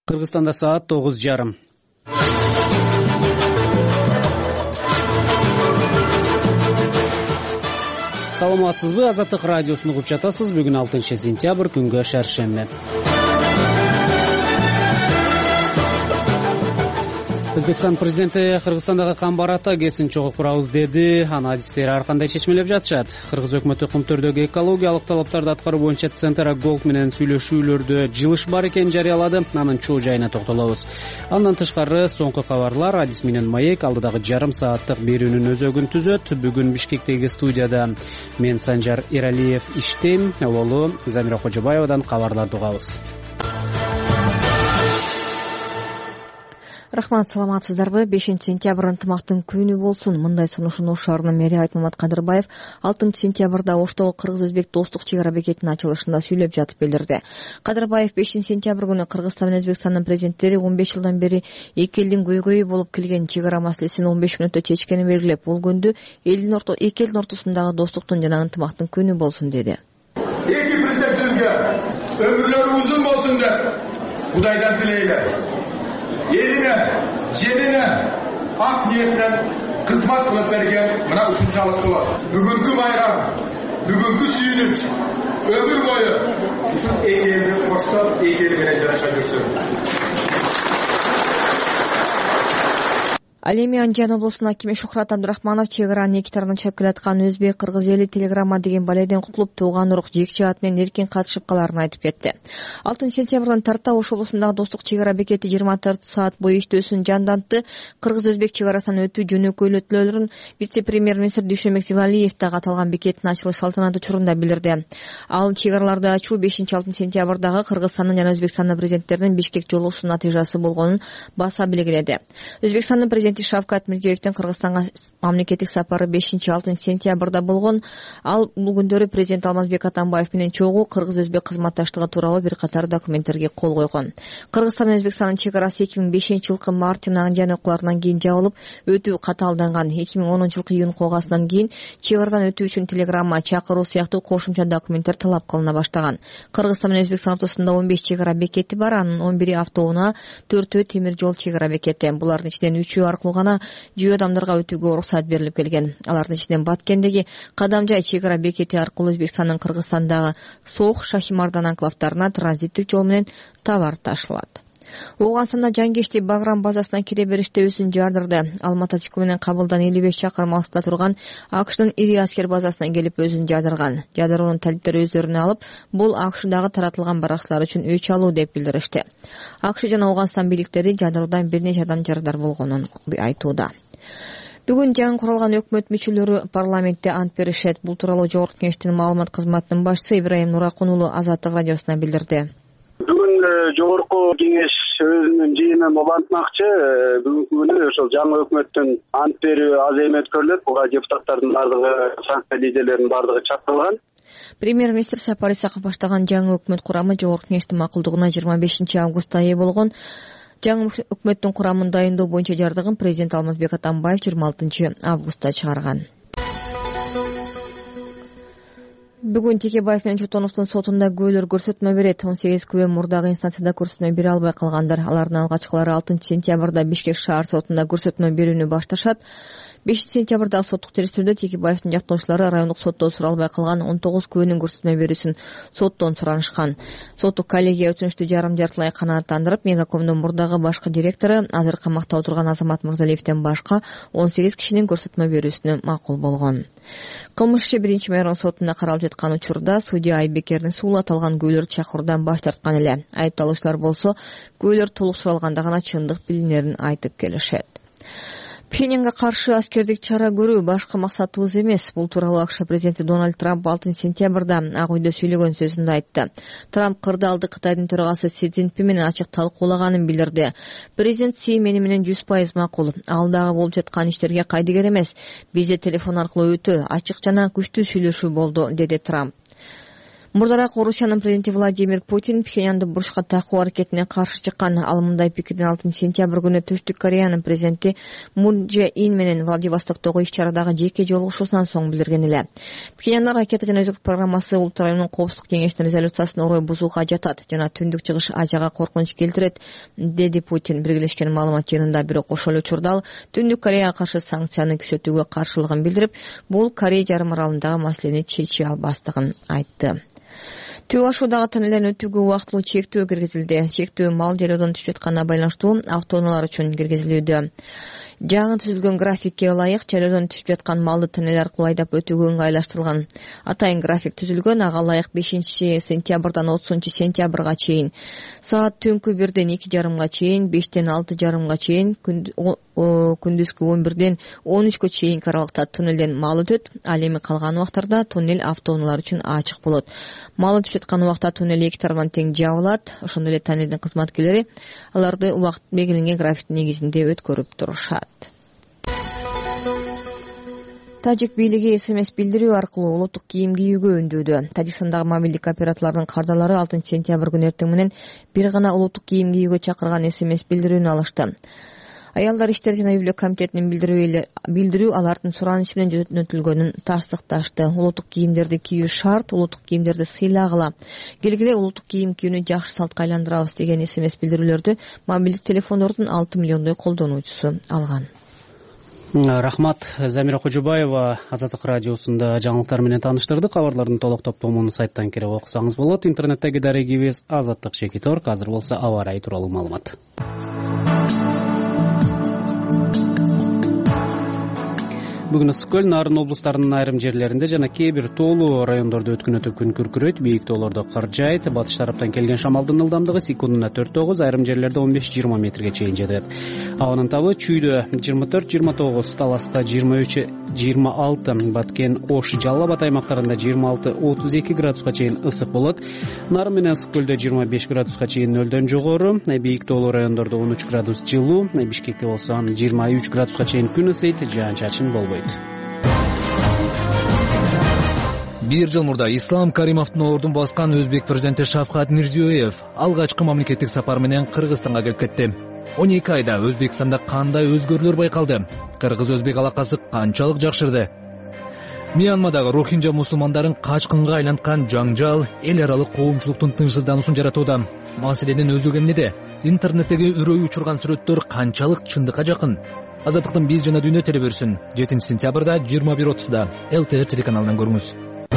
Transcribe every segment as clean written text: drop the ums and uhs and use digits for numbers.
Кыргызстанда саат 9:30. Саламатсызбы, Азаттык радиосун угуп жатасыз. Бүгүн 6-сентябрь, күнгө шаршемби. Өзбекстан президенти Кыргызстандагы Камбар-Ата ГЭСин чогуу курабыз деди. Анын адистери ар кандай чечмелеп жатышат. Кыргыз өкмөтү Кумтөрдөгү экологиялык талаптарды аткаруу боюнча Центр Голд менен сүйлөшүүлөрдө жылыш бар экенин жарыялады. Анын чоо жайына токтолобуз. Андан тышкары соңку кабарлар, адис менен маек алдыдагы жарым сааттык берүүнүн өзөгүн түзөт. Бүгүн Бишкектеги студияда мен Санжар Эралиев иштейм. Ололу Замира Кожобаевадан кабарларды угабыз. Рахмат, саламатсыздарбы? 5-сентябрь ынтымактын күнү болсун. Мындай сунушун Ош шаарынын мэри Айтмамат Кадырбаев 6-сентябрда Оштогу кыргыз-өзбек достук чек ара бекетинин ачылышында сүйлөп жатып билдирди. Кадырбаев 5-сентябрь күнү Кыргызстан менен Өзбекстандын президенттери 15 жылдан бери эки элдин көйгөйү болуп келген чек ара маселесин 15 мүнөттө чечкенин белгилеп, бул күндү эки элдин ортосундагы достуктун жана ынтымактын күнү болсун деди. Эки президентибизге өмүрлөрү узун болсун деп Кудайдан тилейлер. Eline, жерине, ак ниеттен кызмат кылып берген мына ушунчалык болот. Бүгүнкү байрам, бүгүнкү сүйүнүч өмүр бою ушул эки элди коштоп, эки эл менен жашап жүрсүн. Ал эми Анжан облусунун акими Шухрат Абдурахманов чек аранын эки тарабынан чыгып келаткан өзбек кыргыз эли телеграмма деген баледен кутулуп, тууган урук жекче ат менен эркин катышып калаарын айтып кетти. 6-сентябрдан тарта Ош облусундагы достук чек ара бекети 24 саат бою иштөөсүн жандантты. Кыргыз-өзбек чек арасынан өтүү жөнөкөйлөтүүлөрүн вице-премьер-министр Дүйшөнбек Зилалиев дагы аталган бекеттин ачылыш салтанаты учурунда билдирди. Ал чек араларды ачуу 5-6-сентябрдагы Кыргызстандын жана Өзбекстандын президенттеринин Бишкек жолугушуунун натыйжасы болгонун баса белгиледи. Өзбекстандын президенти Шавкат Мирзиёевдин Кыргызстанга мамлекеттик сапары 5-6-сентябрда болгон. Ал бул күндөрү президент Алмазбек Атамбаев менен чогуу кыргыз-өзбек кызматташтыгы тууралуу бир катар документтерге кол койгон. Кыргызстан менен Өзбекстандын чек арасы 2005-жылкы марттын Анжан окууларынан кийин жабылып, өтүү катаалданган. 2010-жылкы июнь окугасынан кийин чек арадан өтүү үчүн телеграмма, чакыруу сыяктуу кошумча документтер талап кылына баштаган. Кыргызстан менен Өзбекстан ортосунда 15 чек ара бекети бар. Анын 11 автоунаа, 4 темир жол чек ара бекети. Булардын ичинен 3 аркылуу гана жөө адамдарга өтүүгө уруксат берилип келген. Алардын ичинен Баткендеги Кадамжай чек ара бекети аркылуу Өзбекстандын Кыргызстандагы Сох, Шахимардан анклавдарына транзиттик жол менен товар ташылат. Ооганстанда Жангешти Баграм базасына кире бериште өзүн жардырды. Ал мотоцикл менен Кабылдан 55 чакырым алыста турган АКШнын ири аскер базасына келип өзүн жадырган. Жадыруунун талиптери өздөрүнө алып, бул АКШдагы таратылган баракчылар үчүн өч алуу деп билдиришти. АКШ жана Ооганстан бийликтери жадыруудан бир нече адам жарадар болгонун айтууда. Бүгүн жаңы куралган өкмөт мүчөлөрү парламентте ант беришет. Бул тууралуу Жогорку Кеңештин маалымат кызматынын башчысы Ибраим Нуракун уулу Азаттык радиосуна билдирди. Бүгүн Жогорку Кеңеш өзүнүн жыйынын улантмакчы. Бүгүнкү күнү ошол жаңы өкмөттүн ант берүү аз эми өткөрүлөт. Буга депутаттардын бардыгы, фракция лидерлеринин бардыгы чакырылган. Премьер-министр Сапар Исаков баштаган жаңы өкмөт курамы Жогорку Кеңештин макулдугуна 25 августта ээ болгон. Жаңы өкмөттүн курамын дайындоо боюнча жардыгын президент Алмазбек Атамбаев 26 августта чыгарган. Бүгүн Текебаев менен Чотоновдун сотунда күбөлөр көрсөтмө берет. 18 күбө мурдагы инстанцияда көрсөтмө бере албай калгандар. Алардын алгачкылары 6-сентябрда Бишкек шаар сотунда көрсөтмө берүүнү башташат. 5-сентябрда соттук териштирүүдө Текебаевдин жактоочулары райондук сотто сурала албай калган 19 күбөнүн көрсөтмө берүүсүн соттон суранышкан. Соттук коллегия өтүнүштү жарым-жартылай канааттандырып, Мегакомдун мурдагы башкы директору, азыр камакта отурган Азамат Мырзалиевден башка 18 кишинин көрсөтмө берүүсүнө макул болгон. Кылмыш иши 1-майрон сотунда каралып жаткан учурда судья Айбекердин суулу аталган күбөлөрдү чакыруудан баш тарткан эле. Айыпталуучулар болсо күбөлөр толук суралганда гана чындык билинерин айтып келишет. Пхеньянга каршы аскердик чара көрүү башкы максатыбыз эмес. Бул тууралуу АКШ президенти Дональд Трамп 6-сентябрда Ак үйдө сүйлөгөн сөзүндө айтты. Трамп кырдаалды Кытайдын төрагасы Си Цзиньпин менен ачык талкуулаганын билдирди. Президент Си менен 100% макул. Ал дагы болуп жаткан иштерге кайдыгер эмес. Бизде телефон аркылуу өтө ачык жана күчтүү сүйлөшүү болду, деди Трамп. Мурдараак Орусиянын президенти Владимир Путин Пхеньянды бурушка такуу аракетине каршы чыккан. Ал мындай пикирден 6-сентябрь күнү Түштүк Кореянын президенти Мун Чже Ин менен Владивостоктогу иш-чарадагы жеке жолугушуусунан соң билдирген эле. Пхеньяндын ракета жана өздүк программасы Улуттар Уюмунун Коопсуздук кеңешинин резолюциясын орой бузууга жатат жана Түндүк Чыгыш Азияга коркунуч келтирет, деди Путин Биргелешкен маалымат жыйынында. Бирок ошол учурда ал Түндүк Кореяга каршы санкцияны күчөтүүгө каршылыгын билдирип, бул Корея жарым аралындагы маселени чече албастыгын айтты. Түү ашуудагы тоннелерин өтүүгө убактылуу чектөө киргизилди. Чектөө мал жайлоодон түшүп жатканына байланыштуу автоунаалар үчүн киргизилүүдө. Жаңы түзүлгөн графикке ылайык жайлоодон түшүп жаткан малды тоннель аркылуу айдап өтүүгө ыңгайлаштырылган. Атайын график түзүлгөн, ага ылайык 5-сентябрдан 30-сентябрга чейин саат түнкү 1-ден 2:30 чейин, 5-ден 6:30 чейин, күндүзгү 11-ден 13-кө чейин аралыкта туннелден мал өтөт. Ал эми калган убактарда туннель автоунаалар үчүн ачык болот. Мал өтүп жаткан убакта туннель эки тарабынан тең жабылат. Ошондой эле тоннелдин кызматкерлери аларды убакыт белгиленген графиктин негизинде өткөрүп турушат. Тажик бийлиги СМС билдирүү аркылуу улуттук кийим кийүүгө үндөөдө. Тажикстандагы мобилдик операторлордун кардалары 6-сентябрь күнү эртең менен бир гана улуттук кийим кийүүгө чакырган СМС билдирүүнү алышты. Аялдар иштери жана үй-бүлө комитетинин билдирүү алардын суранышы менен жөнөтүлгөнүн тастыкташты. Улуттук кийимдерди кийүү шарт, улуттук кийимдерди сыйлагыла. Келгиле улуттук кийим кийүүнү жакшы салтка айландырабыз деген СМС билдирүүлөрдү мобилдик телефондордун 6 миллиондой колдонуучусу алган. Рахмат. Замира Кожобаева Азаттык радиосунда жаңылыктар менен тааныштырды. Кабарлардын толук топтомун сайттан кирип окусаңыз болот. Интернеттеги дарегибиз azattik.org. Азыр болсо аба ырайы тууралуу маалымат. Бүгүн ысык көл, Нарын облустарынын айрым жерлеринде жана кээ бир тоолуу райондордо өткүнөтүп күн күркүрөйт, бийик тоолордо кар жаайт. Батыш тараптан келген шамалдын ылдамдыгы секундуна 4-9, айрым жерлерде 15-20 метрге чейин жетет. Абанын табы Чүйдө 24-29, Таласта 23-26, Баткен, Ош, Жалал Абад аймактарында 26-32 градуска чейин ысык болот. Нарын менен ысык көлдө 25 градуска чейин нөлдөн жогору, бийик тоолуу райондордо 13 градус жылуу, Бишкекте болсо 23 градуска чейин күн ысыйт, жаан-чачын болбойт. Бир жыл мурда Ислам Каримовдун ордун баскан өзбек президенти Шавкат Мирзиёев алгачкы мамлекеттик сапар менен Кыргызстанга келип кетти. 12 айда Өзбекстанда кандай өзгөрүүлөр байкалды? Кыргыз-өзбек алакасы канчалык жакшырды? Мьянмадагы рохинджа мусулмандарын качкынга айланткан жаңжал эл аралык коомчулуктун тынчсыздануусун жаратууда. Маселенин өзөгү эмнеде? Интернеттеги үрөй учурган сүрөттөр канчалык чындыкка жакын? Азаттыктын биз жана дүйнө телеберүүсүн 7-сентябрда 21:30 ЛТР телеканалынан көрүңүз.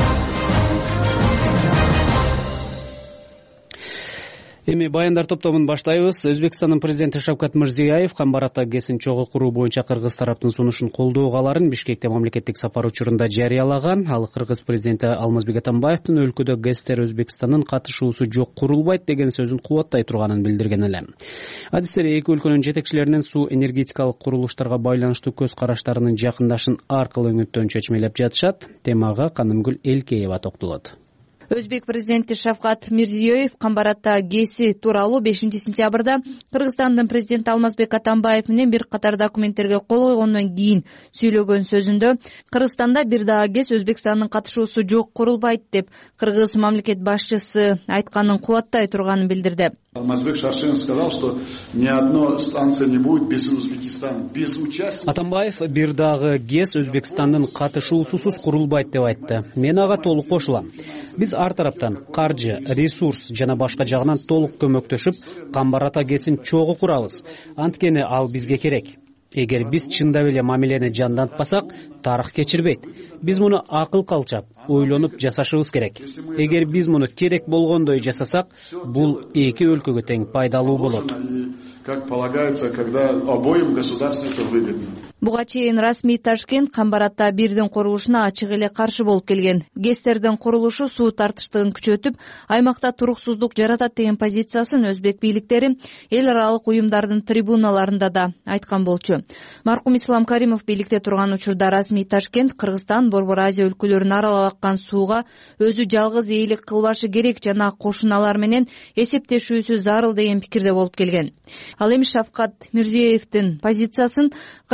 Эми баяндар топтомун баштайбыз. Өзбекстандын президенти Шавкат Мирзиёев Камбар ата ГЭСин чогуу куруу боюнча Кыргыз тараптын сунушун колдоого аларын Бишкекте мамлекеттик сапар учурунда жарыялаган. Ал Кыргыз президенти Алмазбек Атамбаевдин өлкөдө ГЭСтер Өзбекстандын катышуусу жок курулбайт деген сөзүн кубаттай турганын билдирген эле. Адистер эки өлкөнүн жетекчилеринин суу энергетикалык курулуштарга байланыштуу көз караштарынын жакындашын ар кыл өңүттөн чечмелеп жатышат. Темага Канымгүл Элкеева токтолот. Өзбек президенти Шавкат Мирзиёев Камбар ата ГЭСи тууралуу 5-сентябрда Кыргызстандын президенти Алмазбек Атамбаев менен бир катар документтерге кол койгондон кийин сүйлөгөн сөзүндө Кыргызстанда бир дагы ГЭС Өзбекстандын катышуусу жок курулбайт деп Кыргыз мамлекет башчысы айтканын кубаттай турганын билдирди. Алмазбек Шаршин сказал, что ни одной станции не будет без Узбекистана, без участия. Атамбаев бир дагы ГЭС Өзбекстандын катышуусусуз курулбайт деп айтты. Мен ага толук кошулам. Биз ар тараптан каржы, ресурс жана башка жагынан толук көмөктөшүп, Камбар ата ГЭСин чогуу курабыз. Анткени ал бизге керек. Эгер биз чындап эле мамилени жандантпасак, тарых кечирбейт. Биз муну акыл калчап, ойлонуп жасашыбыз керек. Эгер биз муну керек болгондой жасасак, бул эки өлкөгө тең пайдалуу болот. Как полагается, когда обоим государствам это выгодно. Буга чейин расмий Ташкент Камбар ата бирдин курулушуна ачык эле каршы болуп келген. ГЭСтердин курулушу суу тартыштыгын күчөтүп, аймакта туруксуздук жаратат деген позициясын өзбек бийликтери эл аралык уюмдардын трибуналарында да айткан болчу. Маркум Ислам Каримов бийликте турган учурда расмий Ташкент Кыргызстан, Борбор Азия өлкөлөрүн аралап аккан сууга өзү жалгыз ээлик кылбашы керек жана кошуналар менен эсептешүүсү зарыл деген пикирде болуп келген. Ал эми Шавкат Мирзиёевдин позициясын Кыргызстандын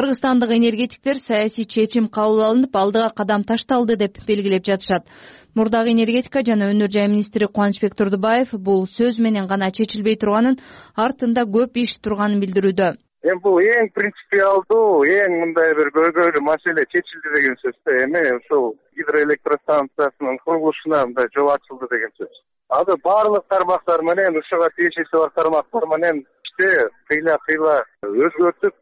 кыргызстандык энергетиктер саясий чечим кабыл алынып алдыга кадам ташталды деп белгилеп жатышат. Мурдагы энергетика жана өнөр жай министри Кубанычбек Турдубаев бул сөз менен гана чечилбей турганын, артында көп иш турганын билдирүүдө. Бул эң принципиалдуу, эң мындай бир көйгөйлүү маселе чечилди деген сөз да. Эми ушул гидроэлектростанциясынын курулушуна мындай жол ачылды деген сөз. Азыр баардык тармактар менен, ушуга тиешеси бар тармактар менен кыйла өзгөртүп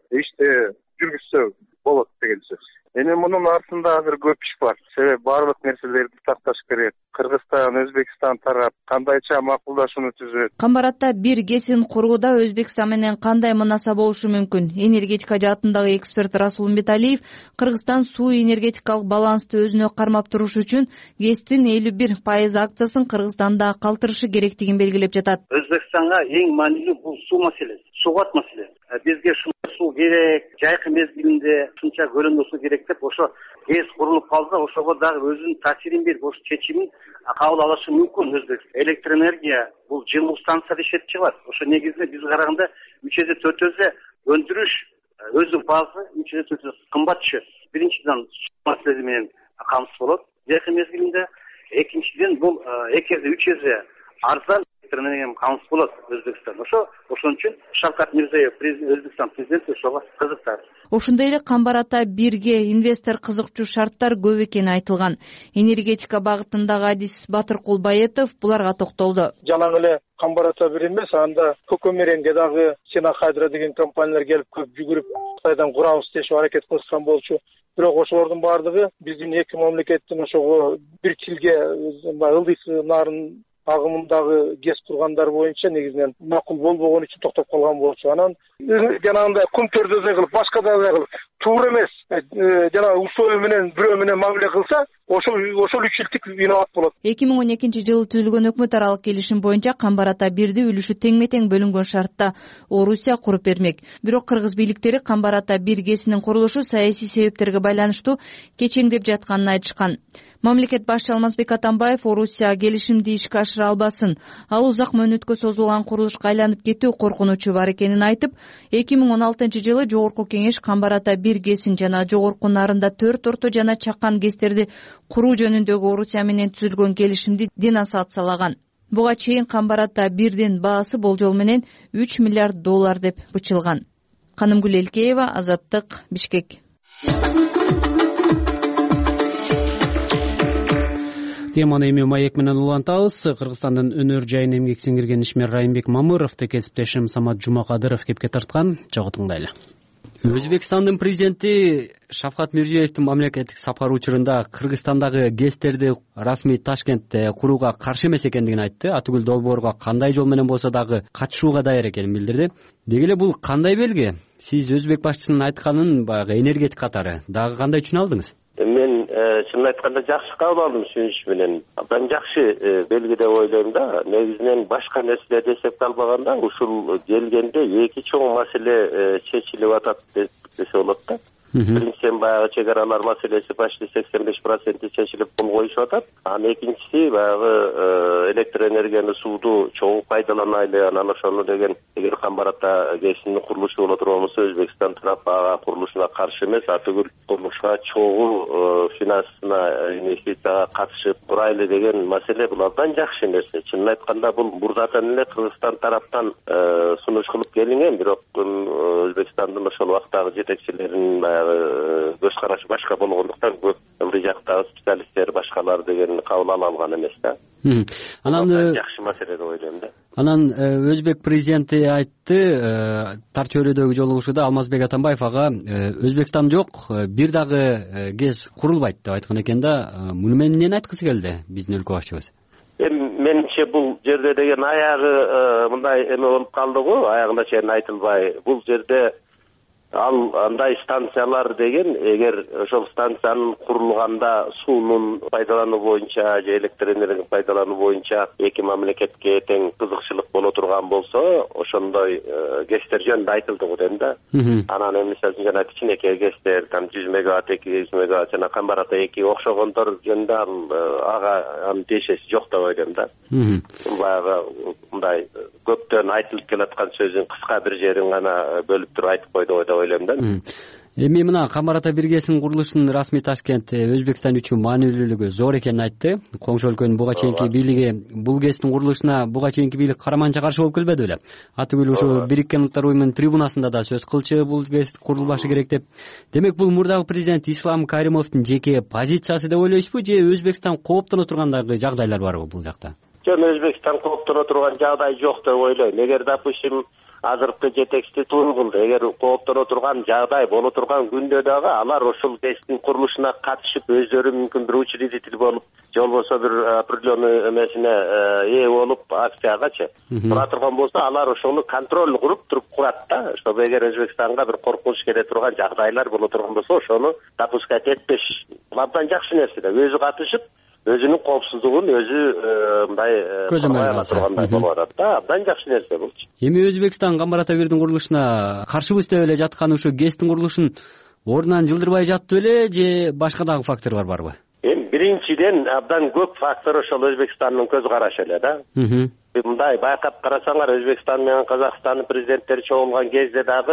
жүргүзсө болот деген сөз. Эми мунун артында азыр көп иш бар. Себеби баардык нерселерди такташ керек. Кыргызстан, Өзбекстан тарап кандайча макулдашууну түзөт. Камбаратта бир ГЭСин курууда Өзбекстан менен кандай мунаса болушу мүмкүн? Энергетика жаатындагы эксперт Расул Умбеталиев Кыргызстан суу энергетикалык балансты өзүнө кармап туруш үчүн ГЭСтин 51% акциясын Кыргызстанда калтырышы керектигин белгилеп жатат. Өзбекстанга эң маанилүү бул суу маселеси, суугат маселеси. Бизге суу керек, жайкы мезгилинде ушунча көлөмдө суу керек деп ошо ГЭС курулуп калса, ошого дагы өзүнүн таасирин берип, ошо чечимин кабыл алышы мүмкүн. Өзбекстан электроэнергия бул жылуу станцияда иштетип чыгат. Ошо негизинде биз караганда 3-4 эсе өндүрүш өзүнүн баасы 3-4 эсе кымбат түшөт. Биринчиден маселеси менен камсыз болот жайкы мезгилинде, экинчиден бул 2-3 эсе арзан камсыз болот Өзбекстан. Ошон үчүн Шавкат Мирзиёев, Өзбекстан президенти ошого кызыктар. Ошондой эле Камбарата бирге инвестор кызыкчу шарттар көп экени айтылган. Энергетика багытындагы адис Батыркул Баетов буларга токтолду. Жалаң эле Камбарата бир эмес, анда Көкөмеренге дагы Сена Хайдра деген компаниялар келип көп жүгүрүп Кытайдан курабыз дешип аракет кылышкан болчу. Бирок ошолордун баардыгы биздин эки мамлекеттин ошого бир тилге ылдый нарын агымындагы ГЭС кургандар боюнча негизинен макул болбогон үчүн токтоп калган болчу. Анан жанагындай кум төрдөзөй кылып, башка да кылып, туура эмес жанагы условия менен бирөө менен мамиле кылса, ошол үчүлтүк виноват болот. 2012 жылы түзүлгөн өкмөт аралык келишим боюнча Камбарата 1-ди үлүшү теңме-тең бөлүнгөн шартта Орусия куруп бермек. Бирок кыргыз бийликтери Камбарата 1 ГЭСинин курулушу саясий себептерге байланыштуу кечеңдеп жатканын айтышкан. Мамлекет башчы Алмазбек Атамбаев Орусия келишимди ишке ашыра албасын, ал узак мөөнөткө созулган курулушка айланып кетүү коркунучу бар экенин айтып, 2016 жылы Жогорку Кеңеш Камбарата 1 ГЭСин жана жогорку нарында 4 орто жана чакан ГЭСтерди куруу жөнүндөгү Орусия менен түзүлгөн келишимди денонсациялаган. Буга чейин Камбарата 1дин баасы болжол менен $3 миллиард деп бычылган. Канымгүл Элкеева, Азаттык, Бишкек. Теманы эми маек менен улантабыз. Кыргызстандын өнөр жайын эмгек сиңирген ишмер Райымбек Мамыровду кесиптешим Самат Жумакадыров кепке тарткан. Чогуу тыңдайлы. Өзбекстандын президенти Шавкат Мирзиёевдин мамлекеттик сапары учурунда Кыргызстандагы ГЭСтерди расмий Ташкентте курууга каршы эмес экендигин айтты. Атүгүл долбоорго кандай жол менен болсо дагы катышууга даяр экенин билдирди. Деги эле бул кандай белги? Сиз өзбек башчысынын айтканын баягы энергетик катары дагы кандай түшүнө алдыңыз? Мен чынын айтканда жакшы кабыл алдым түшүнүш менен. Абдан жакшы белги деп ойлойм да. Негизинен башка нерселерди эсепке албаганда ушул келгенде эки чоң маселе чечилип атат десе болот да. Биринчиден баягы чек аралар маселеси почти 85% чечилип кол коюшуп атат. Анан экинчиси баягы электроэнергияны сууду чоң пайдаланайлы, анан ошону деген эгер Камбарата ГЭСинин курулушу боло турган болсо Өзбекстан тарап ага курулушуна каршы эмес, атүгүл курулушка чогуу финансына инвестицияга катышып турайлы деген маселе бул абдан жакшы нерсе. Чынын айтканда бул мурдатан эле Кыргызстан тараптан сунуш кылып келинген, бирок Өзбекстандын ошол убактагы жетекчилеринин көз карашы башка болгондуктан көп ыры жактагы специалисттер башкалар деген кабыл ала алган эмес да. Анан жакшы маселе деп ойлойм да. Анан өзбек президенти айтты, тар чөйрөдөгү жолугушууда Алмазбек Атамбаев ага Өзбекстан жок, бир дагы ГЭС курулбайт деп айткан экен да. Муну менен эмнени айткысы келди биздин өлкө башчыбыз? Менимче бул жерде деген аягы мындай эме болуп калды го, аягына чейин айтылбай. Бул жерде ал андай станциялар деген эгер ошол станциянын курулганда суунун пайдалануу боюнча же электроэнергияны пайдалануу боюнча эки мамлекетке тең кызыкчылык боло турган болсо, ошондой ГЭСтер жөнүндө айтылды го дейм да. Анан эми мисалы жана кичинекей ГЭСтер, там 100 мегаватт, 200 мегаватт жана Камбарата 2 окшогондор жөнүндө ага анын тиешеси жок деп ойлойм да. Баягы мындай көптөн айтылып келаткан сөздүн кыска бир жерин гана бөлүп туруп айтып койду го деп ойлойм да. Эми мына Камбар Ата бир КСинин курулушунун расмий Ташкент Өзбекстан үчүн маанилүүлүгү зор экенин айтты. Коңшу өлкөнүн буга чейинки бийлиги бул КСинин курулушуна буга чейинки бийлик караманча каршы болуп келбеди беле? Атүгүл ушу Бириккен Улуттар уюмунун трибунасында да сөз кылчу бул КС курулбашы керек деп. Демек бул мурдагы президент Ислам Каримовдун жеке позициясы деп ойлойсузбу же Өзбекстан кооптоно тургандагы жагдайлар барбы бул жакта? Жок, Өзбекстан кооптоно турган жагдай жок деп ойлойм. Эгер допустим азыркы жетекчи тургулду, эгер кооптоно турган жагдай боло турган күндө дагы алар ушул КСтин курулушуна катышып өздөрү мүмкүн бир учредитель болуп, же болбосо бир определенный эмесине ээ болуп акциягачы тура турган болсо, алар ошону контроль куруп туруп курат да, чтобы эгер Өзбекстанга бир коркунуч келе турган жагдайлар боло турган болсо, ошону допускать этпеш. Абдан жакшы нерсе да, өзү катышып өзүнүн коопсуздугун өзү мындай көзөмөл ала тургандай болуп атат да, абдан жакшы нерсе булчу. Эми Өзбекстан Камбар Ата бирдин курулушуна каршыбыз деп эле жатканы ушу КСтин курулушун ордунан жылдырбай жатты беле же башка дагы факторлор барбы? Эми биринчиден абдан көп фактор ошол Өзбекстандын көз карашы эле да. Мындай байкап карасаңар, Өзбекстан менен Казакстандын президенттери чогулган кезде дагы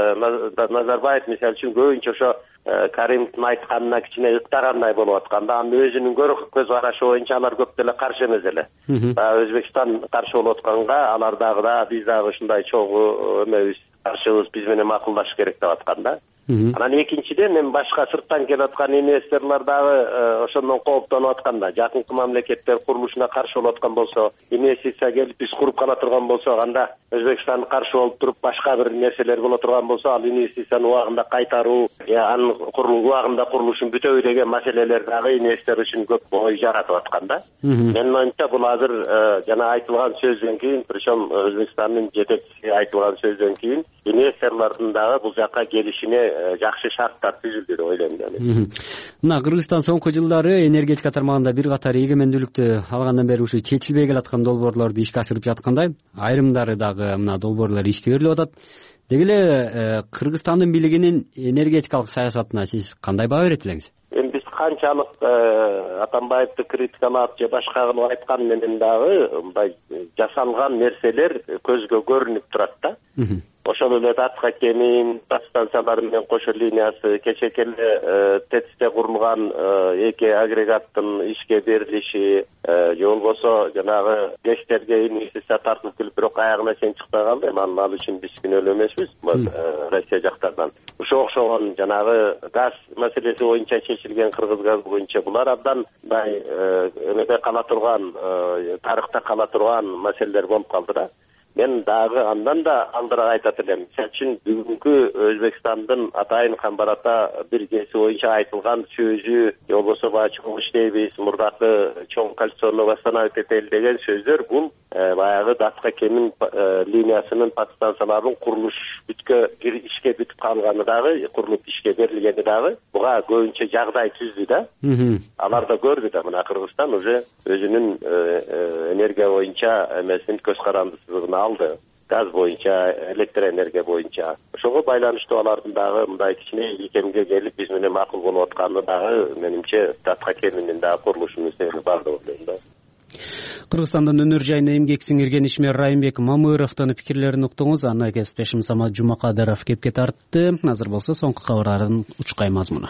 Назарбаев мисалы үчүн көбүнчө ошо Каримовдун айтканына кичине ыктагандай болуп атканда, анда өзүнүн көз карашы боюнча алар көп деле каршы эмес эле. Өзбекстан каршы болуп атканга алар дагы да биз дагы ушундай чогуу эмебиз, каршыбыз, биз менен макулдашыш керек деп атканда. Анан экинчиден эми башка сырттан келип аткан инвесторлор дагы ошондон кооптонуп атканда, жакынкы мамлекеттер курулушуна каршы болуп аткан болсо, инвестиция келип биз куруп кала турган болсо, анда Өзбекстан каршы болуп туруп башка бир нерселер боло турган болсо, ал инвестицияны убагында кайтаруу, анын убагында курулушун бүтөбү деген маселелер дагы инвестор үчүн көп ой жаратып атканда. Менин оюмча бул азыр жана айтылган сөздөн кийин, причем Өзбекстандын жетекчиси айтылган сөздөн кийин инвесторлордун дагы бул жакка келишине жакшы шарттар түзүлдү деп ойлойм мен. Мына Кыргызстан соңку жылдары энергетика тармагында бир катар эгемендүүлүктү алгандан бери ушу чечилбей келаткан долбоорлорду ишке ашырып жаткандай, айрымдары дагы мына долбоорлор ишке берилип атат. Деги эле Кыргызстандын бийлигинин энергетикалык саясатына сиз кандай баа берет элеңиз? Эми биз канчалык Атамбаевди критикалап же башка кылып айткан менен дагы мындай жасалган нерселер көзгө көрүнүп турат да. Ошол эле Татка кемин станциялары менен кошо линиясы, кечеке эле ТЭЦте курулган эки агрегаттын ишке берилиши, же болбосо жанагы ГЭСтерге инвестиция тартылып келип, бирок аягына чейин чыкпай калды. Эми ал үчүн биз күнөөлүү эмеспиз Россия жактардан. Ошого окшогон жанагы газ маселеси боюнча чечилген, Кыргыз газ боюнча булар абдан мындай эмеде кала турган, тарыхта кала турган маселелер болуп калды да. Мен дагы андан да алдыраак айтат элем. Мисалы үчүн бүгүнкү Өзбекстандын атайын Камбар Ата бир КСи боюнча айтылган сөзү, же болбосо чоң иштейбиз, мурдакы чоң кольцону восстановить этели деген сөздөр бул баягы Татка кемин линиясынын подстанцияларынын курулуш ишке бүтүп калганы дагы, курулуп ишке берилгени дагы буга көбүнчө жагдай түздү да. Алар да көрдү да, мына Кыргызстан уже өзүнүн энергия боюнча эмесин көз карандысыздыгын алды. Газ боюнча, электроэнергия боюнча. Ошого байланыштуу алардын дагы мындай кичине икемге келип биз менен макул болуп атканы дагы менимче Татка кеминин дагы курулушунун себеби бар деп ойлойм да. Кыргызстандын өнөр жайына эмгек сиңирген ишмер Райымбек Мамыровдун пикирлерин уктуңуз. Аны кесиптешим Самат Жумакадыров кепке тартты. Азыр болсо соңку кабарлардын учкай мазмуну.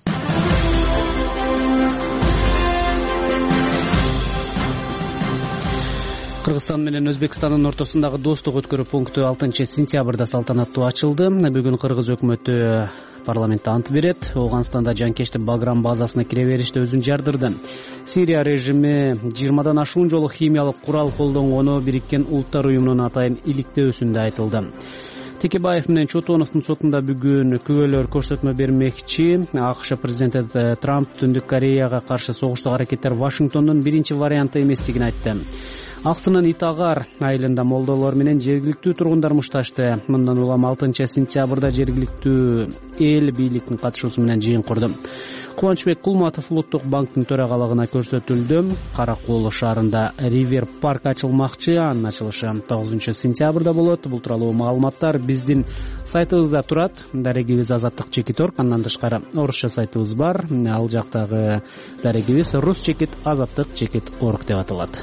Кыргызстан менен Өзбекстандын ортосундагы достук өткөрүү пункту 6-сентябрда салтанаттуу ачылды. Бүгүн Кыргыз өкмөтү парламентте ант берет. Ооганстанда жанкечтик Баграм базасына кире бериште өзүн жардырды. Сирия режими 20дан ашуун жолу химиялык курал колдонгону Бириккен Улуттар уюмунун атайын иликтөөсүндө айтылды. Текебаев менен Чотоновдун сотунда бүгүн күбөлөр көрсөтмө бермекчи. АКШ президенти Трамп Түндүк Кореяга каршы согуштук аракеттер Вашингтондун биринчи варианты эместигин айтты. Актынын Итагар айылында молдолор менен жергиликтүү тургундар мушташты. Мындан улам 6-сентябрда жергиликтүү эл бийликтин катышуусу менен жыйын курду. Кубанычбек Кулматов Улуттук банктын төрагалыгына көрсөтүлдү. Каракол шаарында Ривер парк ачылмакчы. Анын ачылышы 9-сентябрда болот. Бул тууралуу маалыматтар биздин сайтыбызда турат. Дарегибиз Азаттык.org. Андан тышкары орусча сайтыбыз бар. Ал жактагы дарегибиз rus.azаттык.org деп аталат.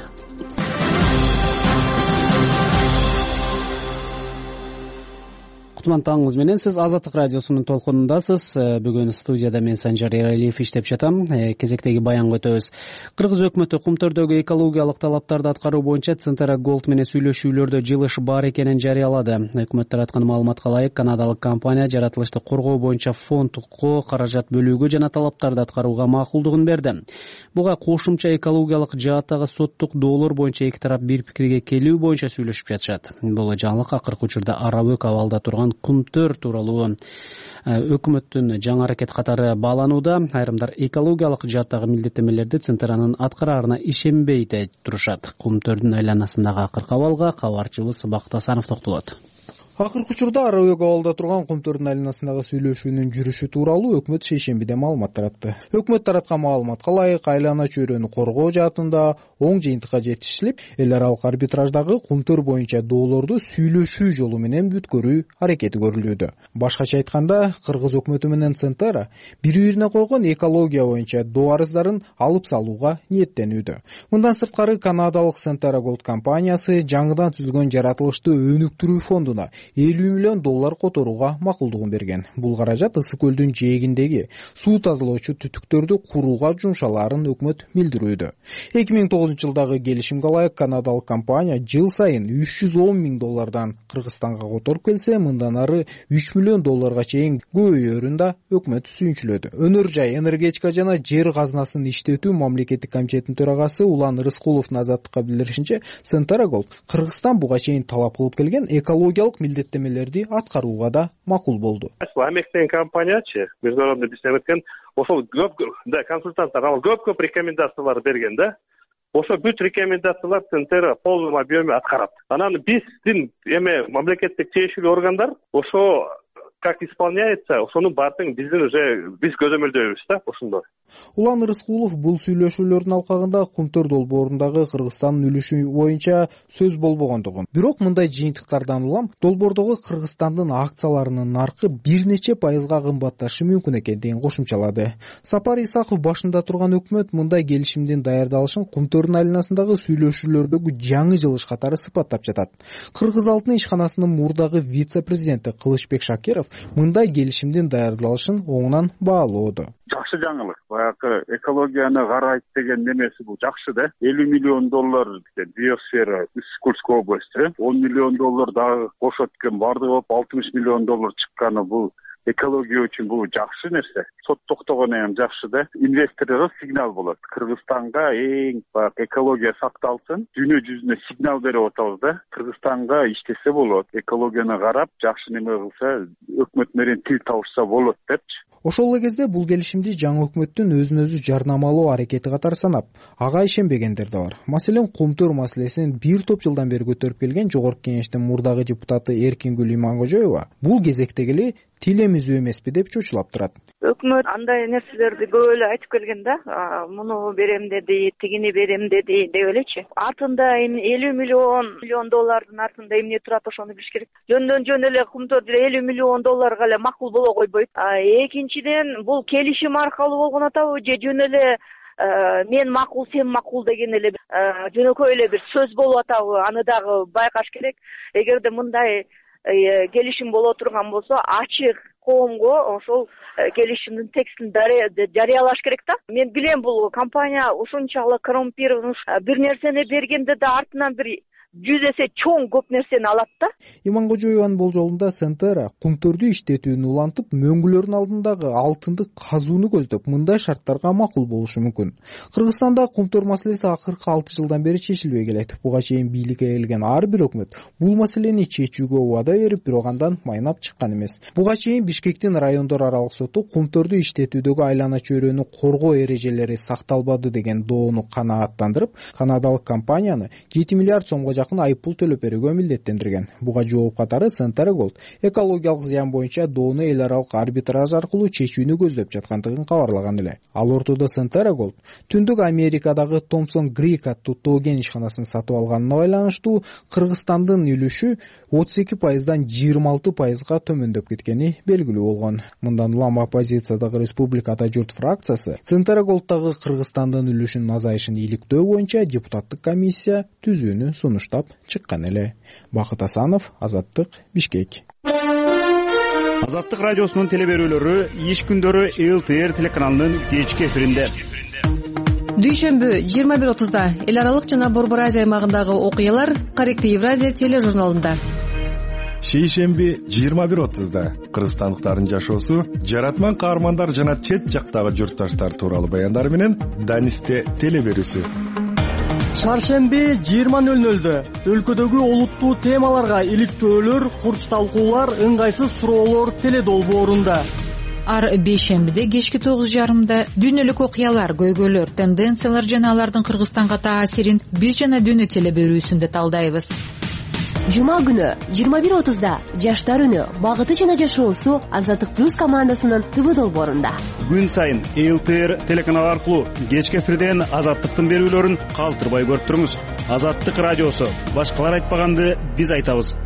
кутман таңыңыз менен. Сиз Азаттык радиосунун толкунундасыз. Бүгүн студияда мен Санжар Эралиев иштеп жатам. Кезектеги баянга өтөбүз. Кыргыз өкмөтү Кумтөрдөгү экологиялык талаптарды аткаруу боюнча Центара Голд менен сүйлөшүүлөрдө жылыш бар экенин жарыялады. Өкмөт тараткан маалыматка ылайык, канадалык компания жаратылышты коргоо боюнча фондко каражат бөлүүгө жана талаптарды аткарууга макулдугун берди. Буга кошумча экологиялык жааттагы соттук доолор боюнча эки тарап бир пикирге келүү боюнча сүйлөшүп жатышат. Бул жаңылык акыркы учурда Арабөк абалда турган Кумтөр тууралуу өкмөттүн жаңы аракет катары бааланууда. Айрымдар экологиялык жааттагы милдеттенмелерди Центранын аткараарына ишенбей турушат. Кумтөрдүн айланасындагы акыркы абалга кабарчыбыз Бактасанов токтолот. Акыркы учурда Арабөк абалда турган Кумтөрдүн айланасындагы сүйлөшүүнүн жүрүшү тууралуу өкмөт шейшембиде маалымат таратты. Өкмөт тараткан маалыматка ылайык, айлана чөйрөнү коргоо жаатында оң жыйынтыкка жетишилип, эл аралык арбитраждагы Кумтөр боюнча доолорду сүйлөшүү жолу менен бүткөрүү аракети көрүлүүдө. Башкача айтканда, Кыргыз өкмөтү менен Центара бири-бирине койгон экология боюнча доо арыздарын алып салууга ниеттенүүдө. Мындан сырткары канадалык Центара Голд компаниясы жаңыдан түзүлгөн жаратылышты өнүктүрүү фондуна $50 миллион которууга макулдугун берген. Бул каражат Ысык көлдүн жээгиндеги суу тазалоочу түтүктөрдү курууга жумшалаарын өкмөт билдирүүдө. 2009 жылдагы келишимге ылайык канадалык компания жыл сайын $310 миң Кыргызстанга которуп келсе, мындан ары $3 миллион чейин көбөйөрүн да өкмөт сүйүнчүлөдү. Өнөр жай, энергетика жана жер казынасын иштетүү мамлекеттик комитетинин төрагасы Улан Рыскуловдун Азаттыкка билдиришинче, Центара Голд Кыргызстан буга чейин талап кылып келген экологиялык милдеттенмелерди аткарууга да макул болду. Америктен компаниячы международный бизнес эткен, ошол консультанттар көп рекомендациялар берген да. Ошо бүт рекомендациялар Центара полный объеме аткарат. Анан биздин мамлекеттик тиешелүү органдар ошо как исполняется, ошонун баардыгын биз көзөмөлдөйбүз да ошондой. Улан Рыскулов бул сүйлөшүүлөрдүн алкагында Кумтөр долбоорундагы Кыргызстандын үлүшү боюнча сөз болбогондугун, бирок мындай жыйынтыктардан улам долбоордогу Кыргызстандын акцияларынын наркы бир нече пайызга кымбатташы мүмкүн экендигин кошумчалады. Сапар Исаков башында турган өкмөт мындай келишимдин даярдалышын Кумтөрдүн айланасындагы сүйлөшүүлөрдөгү жаңы жылыш катары сыпаттап жатат. Кыргыз алтын ишканасынын мурдагы вице-президенти Кылычбек Шакиров мындай келишимдин даярдалышын оңунан баалоодо. Жакшы жаңылык. Баягы экологияны карайт деген немеси бул жакшы да. $50 миллион биосфера Ысык-Кульская областы, $10 миллион дагы кошот экен, бардыгы $60 миллион чыкканы бул экология үчүн бул жакшы нерсе. Сот токтогону эми жакшы да. Инвесторлорго сигнал болот. Кыргызстанга эң экология сакталсын, дүйнө жүзүнө сигнал берип атабыз да. Кыргызстанга иштесе болот. Экологияны карап, жакшы неме кылса, өкмөт менен тил табышса болот депчи. Ошол эле кезде бул келишимди жаңы өкмөттүн өзүн өзү жарнамалоо аракети катары санап, ага ишенбегендер да бар. Маселен, Кумтөр маселесин бир топ жылдан бери көтөрүп келген Жогорку Кеңештин мурдагы депутаты Эркингүл Имангожоева бул кезектеги тилем үзүү эмеспи деп чочулап турат. Өкмөт андай нерселерди көп эле айтып келген да, муну берем деди, тигини берем деди деп элечи. Артында $50 миллион артында эмне турат, ошону билиш керек. Жөндөн эле Кумтөрдө $50 миллион эле макул боло койбойт. Экинчиден, бул келишим аркылуу болгон атабы же жөн эле мен макул, сен макул деген эле жөнөкөй эле бир сөз болуп атабы, аны дагы байкаш керек. Эгерде мындай келишим боло турган болсо, ачык коомго ошол келишимдин текстин жарыялаш керек да. Мен билем, бул компания ушунчалык коррумпирован, бир нерсени бергенде да артынан бир 100 эсе чоң көп нерсени алат да. Имангожоеванын болжолунда Центара Кумтөрдү иштетүүнү улантып, мөңгүлөрдүн алдындагы алтынды казууну көздөп, мындай шарттарга макул болушу мүмкүн. Кыргызстанда Кумтөр маселеси акыркы 6 жылдан бери чечилбей келет. Буга чейин бийликке келген ар бир өкмөт бул маселени чечүүгө убада берип, бирок андан майнап чыккан эмес. Буга чейин Бишкектин райондор аралык соту Кумтөрдү иштетүүдөгү айлана чөйрөнү коргоо эрежелери сакталбады деген доону канааттандырып, канадалык компанияны $7 миллиард айыппул төлөп берүүгө милдеттендирген. Буга жооп катары Центара Голд экологиялык зыян боюнча доону эл аралык арбитраж аркылуу чечүүнү көздөп жаткандыгын кабарлаган эле. Ал ортодо Центара Голд Түндүк Америкадагы Томпсон Грик аттуу тоо кен ишканасын сатып алганына байланыштуу Кыргызстандын үлүшү 32%дан 26%га төмөндөп кеткени белгилүү болгон. Мындан улам оппозициядагы Республикада журт фракциясы Центара Голдтагы Кыргызстандын үлүшүнүн азайышын иликтөө боюнча депутаттык комиссия түзүүнү сунуштап чыккан эле. Бакыт Асанов, Азаттык, Бишкек. Азаттык радиосунун теле берүүлөрү иш күндөрү ЛТР телеканалынын кечки эфиринде. Дүйшөмбү 21:30 эл аралык жана Борбор Азия аймагындагы окуялар Корректив Евразия тележурналында. Шейшемби 21:30 кыргызстандыктардын жашоосу, жаратман каармандар жана чет жактагы журтташтар тууралуу баяндар менен Данисте теле берүүсү. Шаршемби 20:00 өлкөдөгү олуттуу темаларга иликтөөлөр, курч талкуулар, ыңгайсыз суроолор теле долбоорунда. Ар бейшембиде кечки 9:30 дүйнөлүк окуялар, көйгөйлөр, тенденциялар жана алардын Кыргызстанга таасирин биз жана дүйнө теле берүүсүндө талдайбыз. Жума күнү 21:30 жаштар үнү, багыты жана жашоосу Азаттык плюс командасынын ТВ долбоорунда. Күн сайын ЛТР телеканалы аркылуу кечки эфирден Азаттыктын берүүлөрүн калтырбай көрүп туруңуз. Азаттык радиосу. Башкалар айтпаганды биз айтабыз.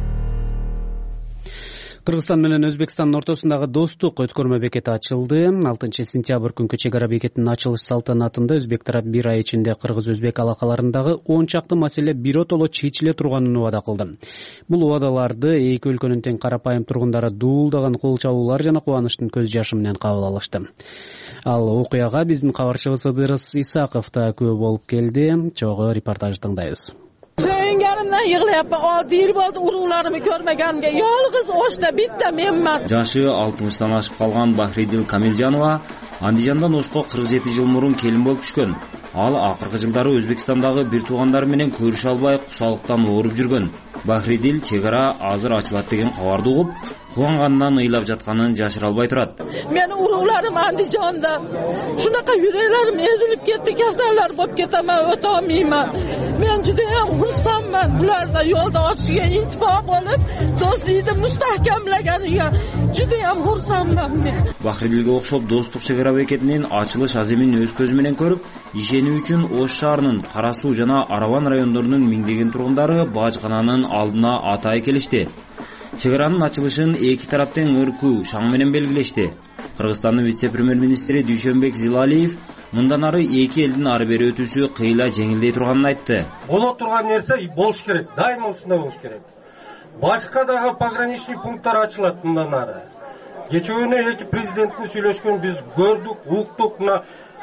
Кыргызстан менен Өзбекстандын ортосундагы достук өткөрмө бекети ачылды. 6 сентябрь күнкү чек ара бекетинин ачылыш салтанатында өзбек тарап бир ай ичинде кыргыз-өзбек алакаларындагы 10 чакты маселе биротоло чечиле турганын убада кылды. Бул убадаларды эки өлкөнүн тең карапайым тургундары дуулдаган кол чабуулар жана кубанычтын көз жашы менен кабыл алышты. Ал окуяга биздин кабарчыбыз Ыдырыс Исаков да күбө болуп келди. Чогуу репортажды тыңдайбыз. Söyüngenimden yığılayıp 6 yıl oldu uruğlarımı görmegenimge. Yalgız oşta bitti menman. Жашы 60-тан ашып калган Бахридил Камилжанова Андижандан Ошко 47 жыл мурун келин болуп түшкөн. Ал акыркы жылдары Өзбекстандагы бир туугандары менен көрүшө албай кусалыктан ооруп жүргөн. Бахридил чек ара азыр ачылат деген кабарды угуп, кубанганынан ыйлап жатканын жашыра албай турат. Meni uruğlarım Andijanda. Şunaka yüreğlerim ezilip ketdi, kasallar bolup ketaman, öte olmayman. Men judayam xursandman. Bularda yolda otishga intihbo bo'lib, do'stlikni mustahkamlaganiga judayam xursandman men. Бахридилге окшоп достук чек ара бекетинин ачылыш аземин өз көзү менен көрүп, ишенүү үчүн Ош шаарынын Кара Суу жана Араван райондорунун миңдеген тургундары бажкананын алдына атайы келишти. Чек аранын ачылышын эки тараптын өркүү шаң менен белгилешти. Кыргызстандын вице-премьер-министри Дүйшөнбек Зилалиев мындан ары эки элдин ары бери өтүүсү кыйла жеңилдей турганын айтты. Боло турган нерсе болуш керек, дайыма ушундай болуш керек. Башка дагы пограничный пункттар ачылат мындан ары. Кече күнү эки президенттин сүйлөшкөнүн биз көрдүк, уктук. Мына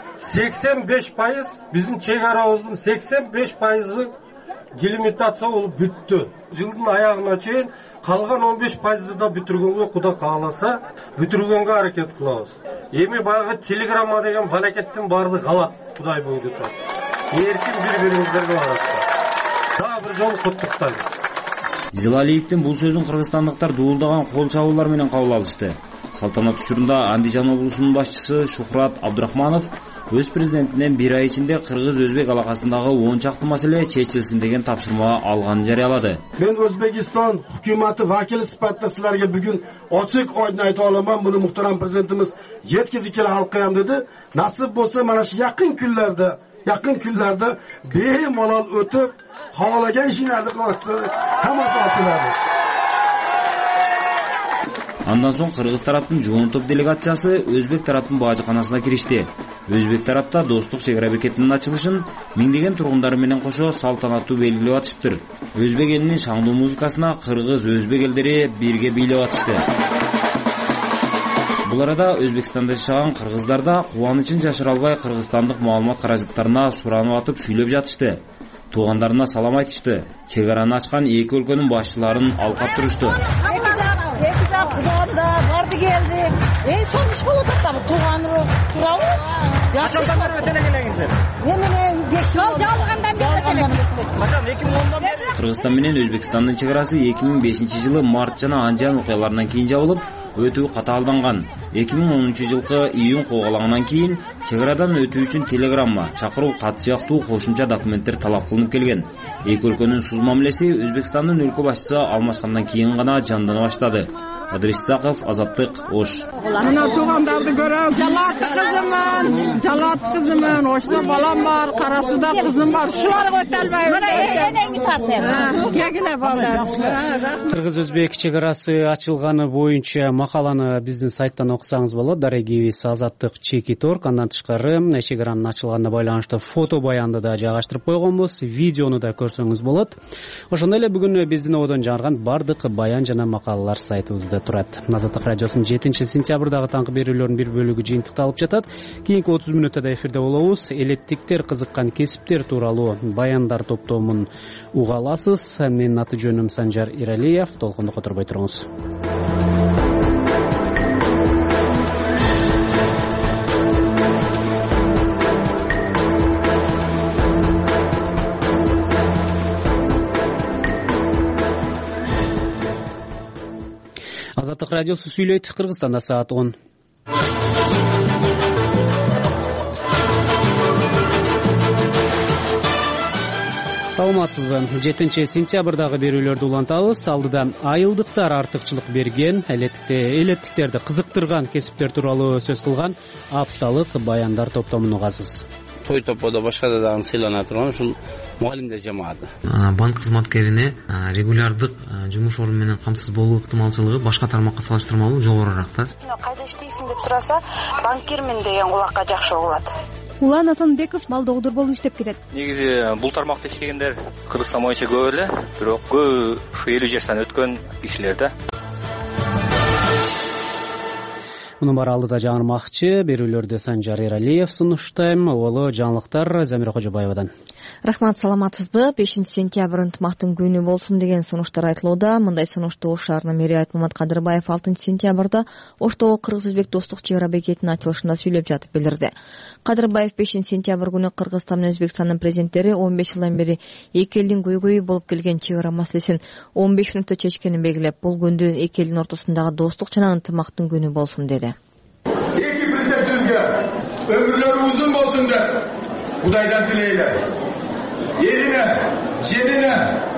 85% биздин чек арабыздын 85% делимитация болуп бүттү. Жылдын аягына чейин калган 15%ды да бүтүргөнгө Кудай кааласа, бүтүргөнгө аракет кылабыз. Эми баягы телеграмма деген балакеттин баардыгы калат, Кудай буйруса. Эркин бири-бириңиздерге барасыздар. Дагы бир жолу куттуктайбыз. Зилалиевдин бул сөзүн кыргызстандыктар дуулдаган кол чабуулар менен кабыл алышты. Салтанат учурунда Андижан облусунун башчысы Шухрат Абдурахманов өз президентинен бир ай ичинде кыргыз-өзбек алакасындагы 10 чакты маселе чечилсин деген тапшырма алганын жарыялады. Мен Өзбекистан hukumati vakili sifatida sizlarga bugun ochiq oydin ayta olaman. Buni muhtaram prezidentimiz yetkazib kela xalqqa ham dedi. Nasib bo'lsa mana shu yaqin kunlarda bemalol o'tib, xohlagan ishinglarni qilasiz. Hammasi ochiladi. Андан соң кыргыз тараптын жоон топ делегациясы өзбек тараптын бажыканасына киришти. Өзбек тарапта достук чек ара бекетинин ачылышын миңдеген тургундары менен кошо салтанаттуу белгилеп атышыптыр. Өзбек элинин шаңдуу музыкасына кыргыз-өзбек элдери бирге бийлеп атышты. Бул арада Өзбекстанда жашаган кыргыздар да кубанычын жашыра албай кыргызстандык маалымат каражаттарына суранып атып сүйлөп жатышты. Туугандарына салам айтышты. Чек араны ачкан эки өлкөнүн башчыларын алкап турушту. Kudanda vardı geldi. Son iş bulup tabi tuğanı turağı. Kaçtan beri ötene gelengizler? Hemen 5 yıl жалгандан бери. Качан 2010дан бери? Кыргызстан менен Өзбекстандын чек арасы 2005-жылы март жана Анжан окуяларынан кийин жабылып, өтүү катаалданган. 2010-жылкы июнь когалагандан кийин чек арадан өтүү үчүн телеграмма, чакыруу кат сыяктуу кошумча документтер талап кылынып келген. Эки өлкөнүн суз мамилеси Өзбекстандын өлкө башчысы алмашкандан кийин гана жандана баштады. Ыдырыс Исаков, Азаттык, Ош. туугандарды көрөбүз. Жалат кызымын, ошто балам бар, Кара Сууда кызым бар. Ушуларды өтө албайбыз. Энеңи тартып. Кегиле балдар. Кыргыз-өзбек чек арасы ачылганы боюнча макаланы биздин сайттан окусаңыз болот. Дарегибиз Азаттык.org. Андан тышкары чек аранын ачылганына байланыштуу фото баянды да жайгаштырып койгонбуз. Видеону да көрсөңүз болот. Ошондой эле бүгүн биздин ободон жаңырган бардык баян жана макалалар сайтыбызда турат. Азаттык радиосунун 7-сентябрдагы таңкы берүүлөрүнүн бир бөлүгү жыйынтыкталып жатат. Кийинки 30 мүнөттө эфирде болобуз. Элеттиктер, кызыккан кесиптер тууралуу баяндар топтомун уга аласыз. Менин аты жөнүм Санжар Иралиев. Толкунду которбой туруңуз. Азаттык радиосу сүйлөйт. Кыргызстанда саат 10. Саламатсызбы? 7-сентябрдагы берүүлөрдү улантабыз. Алдыда айылдыктар артыкчылык берген, элеттиктерди кызыктырган кесиптер тууралуу сөз кылган апталык баяндар топтомун угасыз. Той топодо башкада дагы сыйлана турган ушул мугалимдер жамааты. Банк кызматкерине регулярдык жумуш орду менен камсыз болуу ыктымалчылыгы башка тармакка салыштырмалуу жогорураак да. Кайда иштейсиң деп сураса, банкирмин деген кулакка жакшы угулат. Улан Асанбеков балдоодур болуп иштеп келет. Негизи бул тармакта иштегендер Кыргызстан боюнча көп эле, бирок көп ушу 50 жаштан өткөн кишилер да. Мунун баары алдыда жаңырмакчы. Берүүлөрдү Санжар Иралиев сунуштайм. Олу жаңылыктар Замира Кожобаевадан. Рахмат, саламатсызбы? 5-сентябрь ынтымактын күнү болсун деген сунуштар айтылууда. Мындай сунушту Ош шаарынын мэри Айтмамат Кадырбаев 6-сентябрда Оштогу Кыргыз-Өзбек достук чек ара бекетинин ачылышында сүйлөп жатып билдирди. Кадырбаев 5-сентябрь күнү Кыргызстан менен Өзбекстандын президенттери 15 жылдан бери эки элдин көйгөйү болуп келген чек ара маселесин 15 мүнөттө чечкенин белгилеп, бул күндү эки элдин ортосундагы достук жана ынтымактын күнү болсун деди. Эки президентибизге өмүрлөрү узун болсун деп Кудайдан тилейлер. Элине, жерине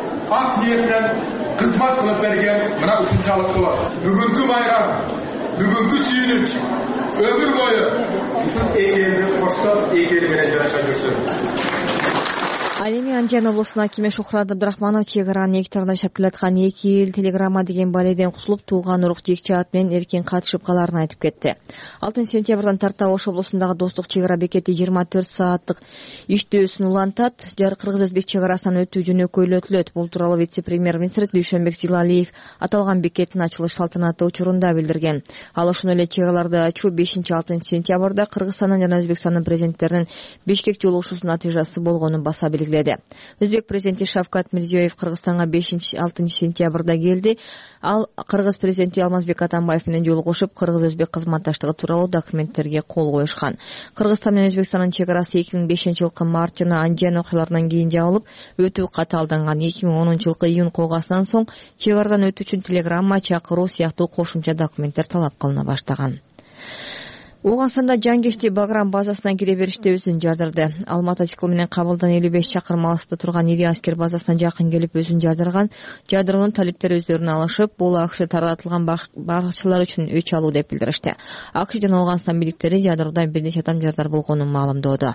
ак ниеттен кызмат кылып берген мына ушунчалык болот. Бүгүнкү байрам, бүгүнкү сүйүнүч өмүр бою ушул эки элди коштоп, эки эл менен жашап жүрсүн. Алеми Анжан облусунун акими Шухрат Абдурахманов чек аранын эки тарабына чап келаткан эки эл телеграмма деген баледен кутулуп, тууган урук жекче ат менен эркин катышып калаарын айтып кетти. 6-сентябрдан тарта Ош облусундагы достук чек ара бекети 24 сааттык иштөөсүн улантат. Кыргыз-Өзбек чек арасынан өтүү жөнөкөйлөтүлөт. Бул тууралуу вице-премьер-министр Дүйшөнбек Зилалиев аталган бекеттин ачылыш салтанаты учурунда билдирген. Ал ошондой эле чек араларды ачуу 5-6 сентябрда Кыргызстандын жана Өзбекстандын президенттеринин Бишкек жолугушуусунун натыйжасы болгонун баса белгиледи. Өзбек президенти Шавкат Мирзиёев Кыргызстанга 5-6 сентябрда келди. Ал Кыргыз президенти Алмазбек Атамбаев менен жолугушуп, Кыргыз-Өзбек кызматташтыгы тууралуу документтерге кол коюшкан. Кыргызстан менен Өзбекстандын чек арасы 2005-жылкы март жана Анжан окуяларынан кийин жабылып, өтүү катаалданган. 2010-жылкы июнь кылгасынан соң чек арадан өтүү үчүн телеграмма, чакыруу сыяктуу кошумча документтер талап кылына баштаган. Ооганстанда Жангешти Баграм базасынан кире бериште өзүн жардырды. Ал мотоцикл менен Кабылдан 55 чакырым алыста турган ири аскер базасына жакын келип өзүн жардырган. Жардыруунун талептери өздөрүнө алышып, бул АКШ таратылган багчылар үчүн өч алуу деп билдиришти. АКШ жана Ооганстан бийликтери жардыруудан бир нече адам жардар болгонун маалымдоодо.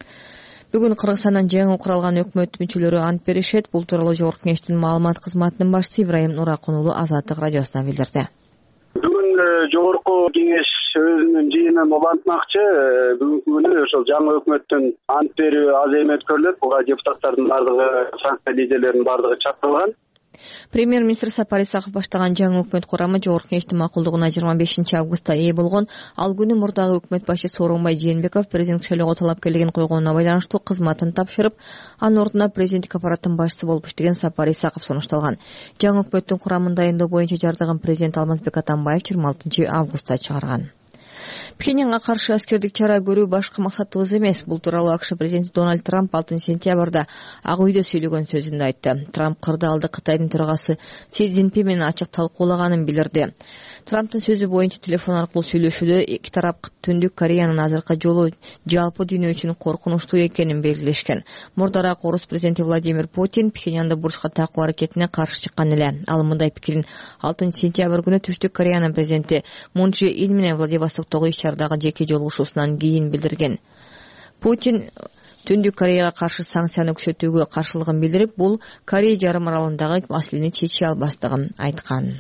Бүгүн Кыргызстандан жаңы куралган өкмөт мүчөлөрү ант беришет. Бул тууралуу Жогорку Кеңештин маалымат кызматынын башчысы Ибраим Нуракун уулу Азаттык радиосуна билдирди. Бүгүн Жогорку Кеңеш өзүнүн жыйынын улантмакчы. Бүгүнкү күнү ошол жаңы өкмөттүн ант берүү аз эми өткөрүлөт. Буга депутаттардын бардыгы, фракция лидерлеринин бардыгы чакырылган. Премьер-министр Сапар Исаков баштаган жаңы өкмөт курамы Жогорку Кеңештин макулдугуна 25 августта ээ болгон. Ал күнү мурдагы өкмөт башчысы Сооронбай Жээнбеков президент шайлоого талапкерлигин койгонуна байланыштуу кызматын тапшырып, анын ордуна президенттик аппараттын башчысы болуп иштеген Сапар Исаков сунушталган. Жаңы өкмөттүн курамын дайындоо боюнча жардыгын президент Алмазбек Атамбаев 26 августта чыгарган. Пхеньянга каршы аскердик чара көрүү башкы максатыбыз эмес. Бул тууралуу АКШ президенти Дональд Трамп 6 сентябрда Ак үйдө сүйлөгөн сөзүндө айтты. Трамп кырдаалды Кытайдын төрагасы Си Цзиньпин менен ачык талкуулаганын билдирди. Трамптын сөзү боюнча телефон аркылуу сүйлөшүүдө эки тарап Түндүк Кореянын азыркы жолу жалпы дүйнө үчүн коркунучтуу экенин белгилешкен. Мурдараак орус президенти Владимир Путин Пхеньянды бурчка такуу аракетине каршы чыккан эле. Ал мындай пикирин 6 сентябрь күнү Түштүк Кореянын президенти Мун Чже Ин менен Владивостоктогу иш-чарадагы жеке жолугушуусунан кийин билдирген. Путин Түндүк Кореяга каршы санкцияны күчөтүүгө каршылыгын билдирип, бул Корея жарым аралындагы маселени чече албастыгын айткан.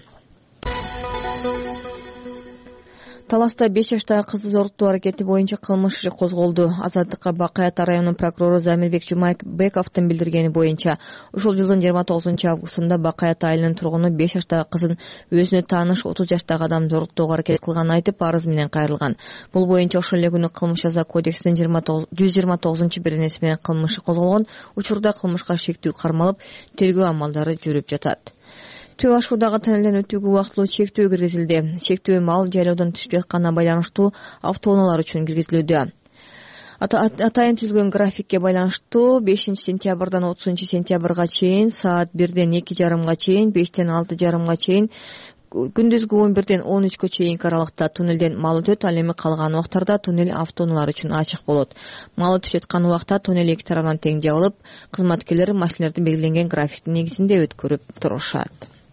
Таласта 5 жаштагы кызды зоруктоо аракети боюнча кылмыш иши козголду. Азаттыкка Бакай Ата районунун прокурору Замирбек Жумайбековдун билдиргени боюнча, ушул жылдын 29-августунда Бакай Ата айылынын тургуну 5 жаштагы кызын өзүнө тааныш 30 жаштагы адам зоруктоого аракет кылганын айтып, арыз менен кайрылган. Бул боюнча ошол эле күнү кылмыш жаза кодексинин 129-беренеси менен кылмыш козголгон. Учурда кылмышка шектүү кармалып, тергөө амалдары жүрүп жатат. Төө ашуудагы тоннелден өтүүгө убактылуу чектөө киргизилди. Чектөө мал жайлоодон түшүп жатканына байланыштуу автоунаалар үчүн киргизилүүдө. Атайын түзүлгөн графикке байланыштуу 5 сентябрдан 30 сентябрга чейин саат 1ден 2:30 чейин, 5ден 6:30 чейин, күндүзгү 11ден 13 чейинки аралыкта туннелден мал өтөт. Ал эми калган убактарда туннел автоунаалар үчүн ачык болот. Мал өтүп жаткан убакта туннел эки тарабынан тең жабылып, кызматкерлер машиналарды белгиленген графиктин негизинде өткөрүп турушат.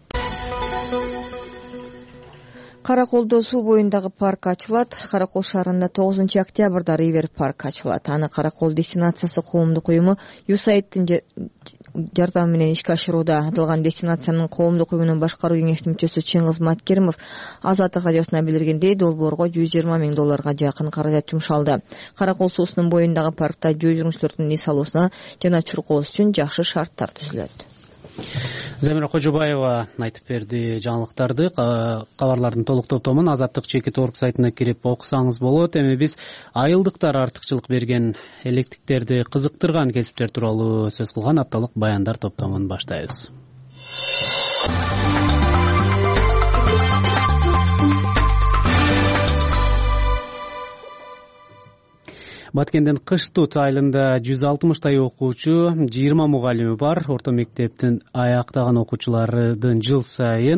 Караколдо суу боюндагы парк ачылат. Каракол шаарында 9 октябрда Ривер парк ачылат. Аны Каракол дестинациясы коомдук уюму USAID-тин жардамы менен ишке ашырууда. Аталган дестинациянын коомдук уюмунун башкаруу кеңешинин мүчөсү Чыңгыз Маткеримов Азаттык радиосуна билдиргендей, долбоорго $120,000 жакын каражат жумшалды. Каракол суусунун боюндагы паркта жөө жүргүнчүлөрдүн эс алуусуна жана чуркоосу үчүн жакшы шарттар түзүлөт. Замира Кожобаева айтып берди жаңылыктарды. Кабарлардын толук топтомун Азаттык.org сайтына кирип окусаңыз болот. Эми биз айылдыктар артыкчылык берген, электиктерди кызыктырган кесиптер тууралуу сөз кылган апталык баяндар топтомун баштайбыз. Баткендин Кыштут айылында 160 окуучу, 20 мугалими бар. Орто мектептин аяктаган окуучулардын жыл сайын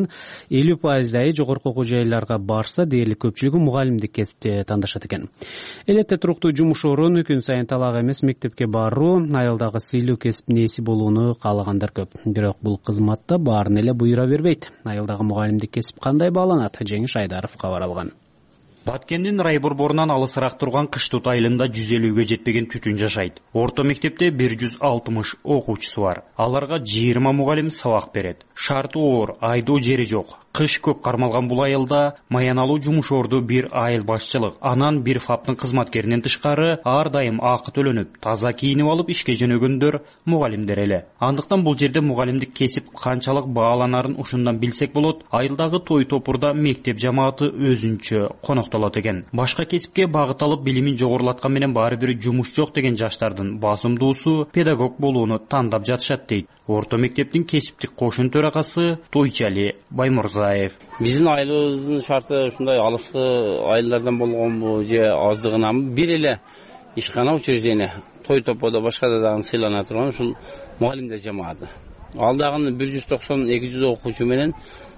50% жогорку окуу жайларга барса, дээрлик көпчүлүгү мугалимдик кесипти тандашат экен. Элетте туруктуу жумуш орун, күн сайын талак эмес мектепке баруу, айылдагы сыйлуу кесиптин ээси болууну каалагандар көп. Бирок бул кызматта баарын эле буйра бербейт. Айылдагы мугалимдик кесип кандай бааланат? Жеңиш Айдаров кабар алган. Баткендин райборборунан алысыраак турган Кыштут айылында 150ге жетпеген түтүн жашайт. Орто мектепте 160 окуучусу бар. Аларга 20 мугалим сабак берет. Шарты оор, айдоо жери жок. Кыш көп кармалган бул айылда маяналуу жумуш орду бир айыл башчылык, анан бир фаптын кызматкеринен тышкары ар дайым акы төлөнүп, таза кийинип алып ишке жөнөгөндөр мугалимдер эле. Андыктан бул жерде мугалимдик кесип канчалык бааланарын ушундан билсек болот. Айылдагы той топурда мектеп жамааты өзүнчө коноктолот экен. Башка кесипке багыт алып билимин жогорулаткан менен баары бир жумуш жок деген жаштардын басымдуусу педагог болууну тандап жатышат дейт Орто мектептин кесиптик кошун төрагасы Тойчали Баймурзаев. Биздин айылыбыздын шарты ушундай алыскы айылдардан болгонбу же аздыгынанбы, бир эле ишкана учреждение той топодо башкада дагы сыйлана турган ушул мугалимдер жамааты. Ал дагы 190-200 окуучу менен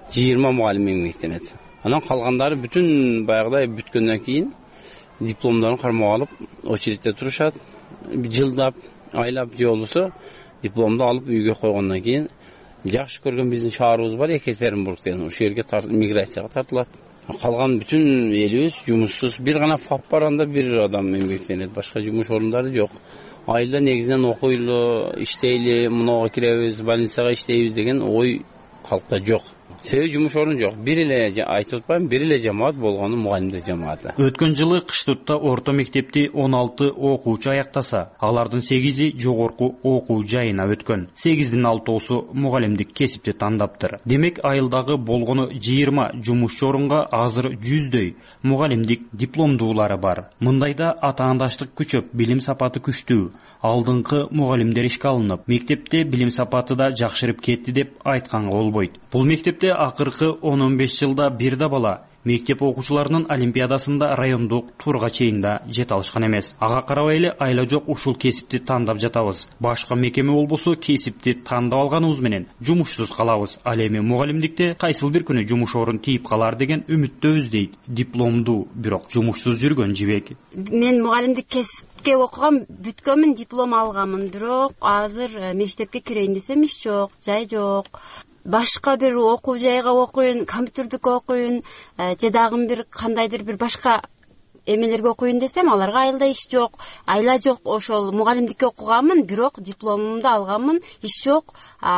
20 мугалим эмгектенет. Анан калгандары бүтүн баягыдай бүткөндөн кийин дипломдорун кармап алып очередьте турушат. Жылдап, айлап же болбосо дипломду алып үйгө койгондон кийин жакшы көргөн биздин шаарыбыз бар, Екатеринбург деген. Ошол жерге миграцияга тартылат. Калган бүтүн элибиз жумушсуз. Бир гана фап бар, анда бир адам эмгектенет. Башка жумуш орундары жок. Айылда негизинен окуйлу, иштейли, мунага киребиз, больницага иштейбиз деген ой калкта жок. Себеби жумуш орун жок. Бир эле айтып атпайм, бир эле жамаат болгону мугалимдер жамааты. Өткөн жылы Кыштутта орто мектепти 16 окуучу аяктаса, алардын 8и жогорку окуу жайына өткөн. 8дин 6оосу мугалимдик кесипти тандаптыр. Демек айылдагы болгону 20 жумушчу орунга азыр 100дөй мугалимдик дипломдуулары бар. Мындайда атаандаштык күчөп, билим сапаты күчтүү. Алдыңкы мугалимдер ишке алынып, мектепте билим сапаты да жакшырып кетти деп айтканга болбойт. Бул мектепте эле акыркы 10-15 жылда бир да бала мектеп окуучуларынын олимпиадасында райондук турга чейин да жете алышкан эмес. Ага карабай эле айла жок ушул кесипти тандап жатабыз. Башка мекеме болбосо кесипти тандап алганыбыз менен жумушсуз калабыз. Ал эми мугалимдикте кайсыл бир күнү жумуш орун тийип калар деген үмүттөбүз дейт дипломдуу бирок жумушсуз жүргөн Жибек. Мен мугалимдик кесипке окугам, бүткөнмүн, диплом алганмын, бирок азыр мектепке кирейин десем иш жок, жай жок. Башка бир окуу жайга окуйун, компьютердик окуйун, же дагы бир кандайдыр бир башка эмелерге окуйун десем, аларга айылда иш жок, айла жок. Ошол мугалимдикке окуганмын, бирок дипломумду алганмын, иш жок.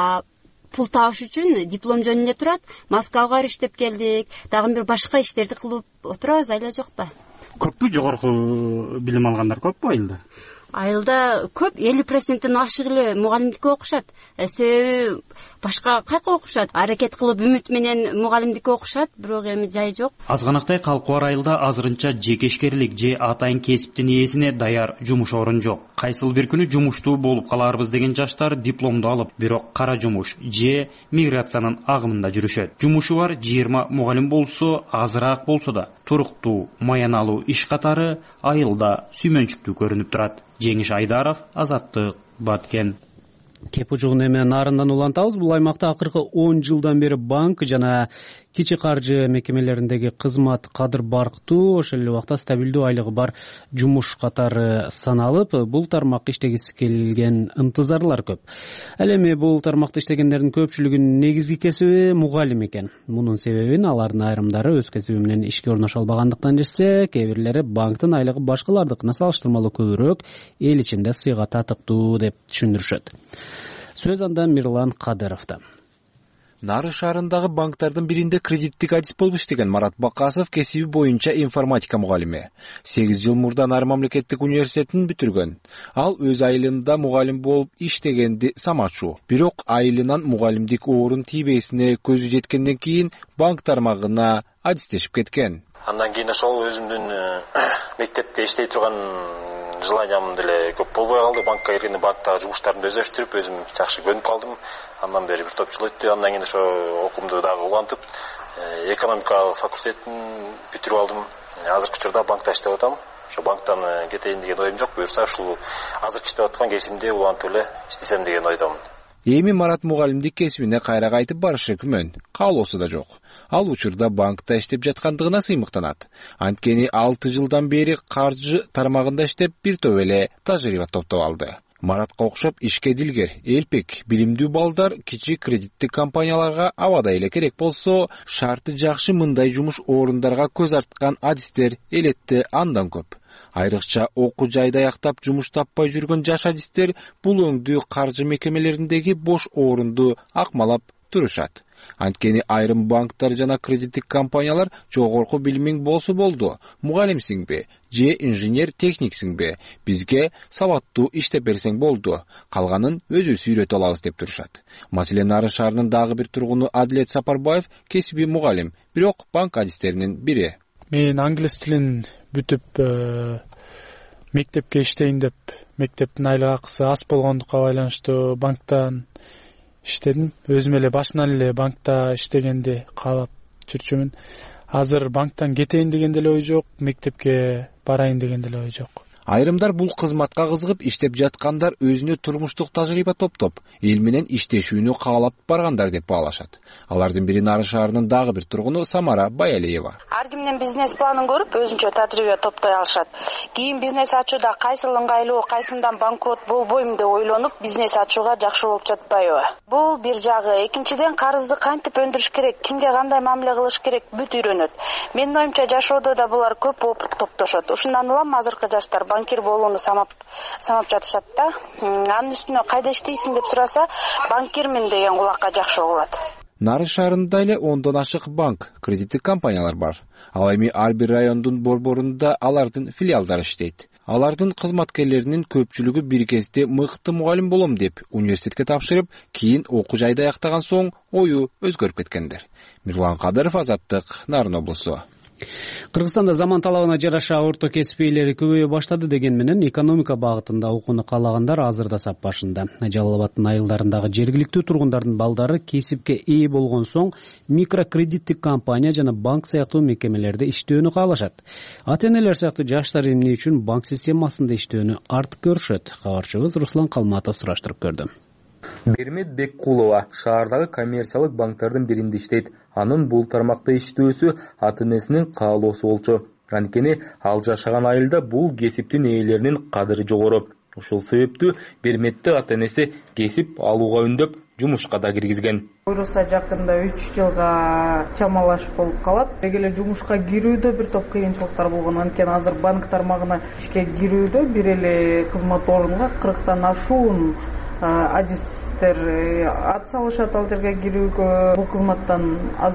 Пул табыш үчүн диплом жөнүндө турат. Москвага иштеп келдик, дагы бир башка иштерди кылып отурабыз, айла жок да. Көппү жогорку билим алгандар көппү айылда? Айылда көп, 50%-тен ашык эле мугалимдикке окушат. Себеби башка кайка окушат? Аракет кылып үмүт менен мугалимдикке окушат, бирок эми жай жок. Азганактай калкы бар айылда азырынча жекешкерлик же атайын кесиптин ээсине даяр жумуш орун жок. Кайсыл бир күнү жумуштуу болуп каларбыз деген жаштар дипломду алып, бирок кара жумуш же миграциянын агымында жүрүшөт. Жумушу бар 20 мугалим болсо, азыраак болсо да туруктуу, маяналуу иш катары айылда сүймөнчүктүү көрүнүп турат. Жеңиш Айдаров, Азаттык, Баткен. Кеп ужугун эми нарындан улантабыз. Бул аймакта акыркы 10 жылдан бери банк жана кичи каржы мекемелериндеги кызмат кадыр барктуу, ошол эле убакта стабилдүү айлыгы бар жумуш катары саналып, бул тармакка иштегиси келген ынтызарлар көп. Ал эми бул тармакта иштегендердин көпчүлүгүнүн негизги кесиби мугалим экен. Мунун себебин алардын айрымдары өз кесиби менен ишке орношо албагандыктан десе, кээ бирлери банктын айлыгы башкалардыкына салыштырмалуу көбүрөөк, эл ичинде сыйга татыктуу деп түшүндүрүшөт. Сөз андан Мирлан Кадыровдо. Нары шаарындагы банктардын биринде кредиттик адис болуп иштеген Марат Бакасов кесиби боюнча информатика мугалими. 8 жыл мурда Нары мамлекеттик университетин бүтүргөн. Ал өз айылында мугалим болуп иштегенди самачу. Бирок айылынан мугалимдик орун тийбесине көзү жеткенден кийин банк тармагына адистешип кеткен. Андан кийин ошол өзүмдүн мектепте иштей турган желаниям деле көп болбой калды. Банкка киргенде банктагы жумуштарымды өздөштүрүп, өзүм жакшы көнүп калдым. Андан бери бир топ жыл өттү. Андан кийин ошо окуумду дагы улантып, экономика факультетин бүтүрүп алдым. Азыркы учурда банкта иштеп атам. Ошо банктан кетейин деген оюм жок. Буюрса ушул азыркы иштеп аткан кесибимде улантып эле иштесем деген ойдомун. Эми Марат мугалимдик кесибине кайра кайтып барышы күмөн, каалоосу да жок. Ал учурда банкта иштеп жаткандыгына сыймыктанат. Анткени 6 жылдан бери каржы тармагында иштеп, бир топ эле тажрыйба топтоп алды. Маратка окшоп ишке дилгер, элпек, билимдүү балдар кичи кредиттик компанияларга абадай эле керек болсо, шарты жакшы мындай жумуш орундарга көз арткан адистер элетте андан көп. Айрыкча окуу жайда аяктап жумуш таппай жүргөн жаш адистер бул өңдүү каржы мекемелериндеги бош орунду акмалап турушат. Анткени айрым банктар жана кредиттик компаниялар жогорку билимиң болсо болду, мугалимсиңби же инженер техниксиңби, бизге сабаттуу иштеп берсең болду, калганын өзүбүз үйрөтө алабыз деп турушат. Маселен, Нары шаарынын дагы бир тургуну Адилет Сапарбаев кесиби мугалим, бирок банк адистеринин бири. Мен англис тилин бүтүп мектепке иштейин деп, мектептин айлык акысы аз болгондукка байланыштуу банктан иштедим. Өзүм эле башынан эле банкта иштегенди каалап жүрчүмүн. Азыр банктан кетейин деген деле ой жок, мектепке барайын деген деле ой жок. Айрымдар бул кызматка кызыгып иштеп жаткандар өзүнө турмуштук тажрыйба топтоп, эл менен иштешүүнү каалап баргандар деп баалашат. Алардын бири Нары шаарынын дагы бир тургуну Самара Баялиева. Ар кимдин бизнес планын көрүп, өзүнчө тажрыйба топтой алышат. Кийин бизнес ачууда кайсыл ыңгайлуу, кайсындан банкрот болбойм деп ойлонуп, бизнес ачууга жакшы болуп жатпайбы? Бул бир жагы. Экинчиден, карызды кантип өндүрүш керек, кимге кандай мамиле кылыш керек бүт үйрөнөт. Менин оюмча жашоодо да булар көп опыт топтошот. Ушундан улам азыркы жаштар банкир болууну самап жатышат да. Анын үстүнө кайда иштейсиң деп сураса, банкирмин деген кулакка жакшы угулат. Нары шаарында эле 10дон ашык банк, кредиттик компаниялар бар. Ал эми ар бир райондун борборунда алардын филиалдары иштейт. Алардын кызматкерлеринин көпчүлүгү бир кезде мыкты мугалим болом деп университетке тапшырып, кийин окуу жайды аяктаган соң ою өзгөрүп кеткендер. Мирлан Кадыров, Азаттык, Нарын облусу. Кыргызстанда заман талабына жараша орто кесип ээлери көбөйө баштады деген менен экономика багытында окууну каалагандар азырда сап башында. Жалал Абадтын айылдарындагы жергиликтүү тургундардын балдары кесипке ээ болгон соң микрокредиттик компания жана банк сыяктуу мекемелерде иштөөнү каалашат. Ата-энелер сыяктуу жаштар эмне үчүн банк системасында иштөөнү артык көрүшөт? Кабарчыбыз Руслан Калматов сураштырып көрдү. Бермет Беккулова шаардагы коммерциялык банктардын биринде иштейт. Анын бул тармакта иштөөсү ата-энесинин каалоосу болчу. Анткени ал жашаган айылда бул кесиптин ээлеринин кадыры жогору. Ушул себептүү Берметти ата-энеси кесип алууга үндөп, жумушка да киргизген. Буюрса жакында 3 жылга чамалаш болуп калат. Деги эле жумушка кирүүдө бир топ кыйынчылыктар болгон. Анткени азыр банк тармагына ишке кирүүдө бир эле кызмат орунга 40тан ашуун адистер ат салышат ал жерге кирүүгө. Бул кызматтан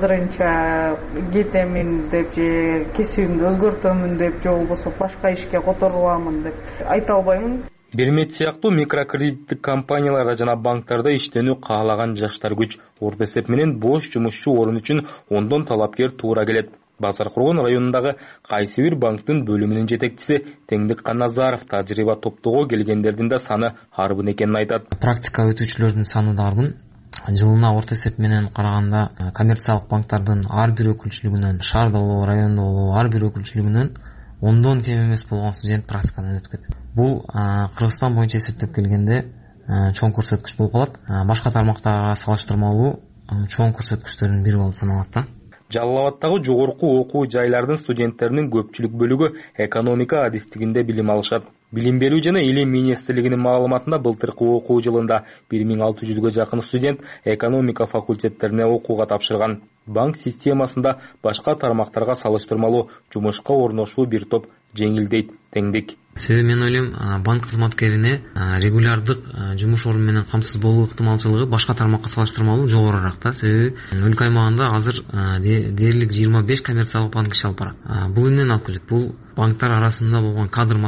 азырынча кетемин деп же кесибимди өзгөртөмүн деп же болбосо башка ишке которуламын деп айта албаймын. Бермет сыяктуу микрокредиттик компанияларда жана банктарда иштөөнү каалаган жаштар күч. Орто эсеп менен бош жумушчу орун үчүн 10дон талапкер туура келет. Базар Кургон районундагы кайсы бир банктын бөлүмүнүн жетекчиси Теңдик Каназаров тажрыйба топтоого келгендердин да саны арбын экенин айтат. Практика өтүүчүлөрдүн саны да арбын. Жылына орто эсеп менен караганда коммерциялык банктардын ар бир өкүлчүлүгүнөн, шаарда болобу, райондо болобу, ар бир өкүлчүлүгүнөн 10дон кем эмес болгон студент практикадан өтүп кетет. Бул Кыргызстан боюнча эсептеп келгенде чоң көрсөткүч болуп калат. Башка тармактарга салыштырмалуу чоң көрсөткүчтөрдүн бири болуп саналат да. Жалал Абадтагы жогорку окуу жайлардын студенттеринин көпчүлүк бөлүгү экономика адистигинде билим алышат. Билим берүү жана илим министрлигинин маалыматында былтыркы окуу жылында 1600га жакын студент экономика факультеттерине окууга тапшырган. Банк системасында башка тармактарга салыштырмалуу жумушка орношуу бир топ жеңилдейт Теңдик. Себеби мен ойлойм, банк кызматкерине регулярдык жумуш орду менен камсыз болуу ыктымалчылыгы башка тармакка салыштырмалуу жогорураак да. Себеби өлкө аймагында азыр дээрлик 25 коммерциялык банк иш алып барат. Бул эмнени алып келет? Бул банктар арасында болгон кадр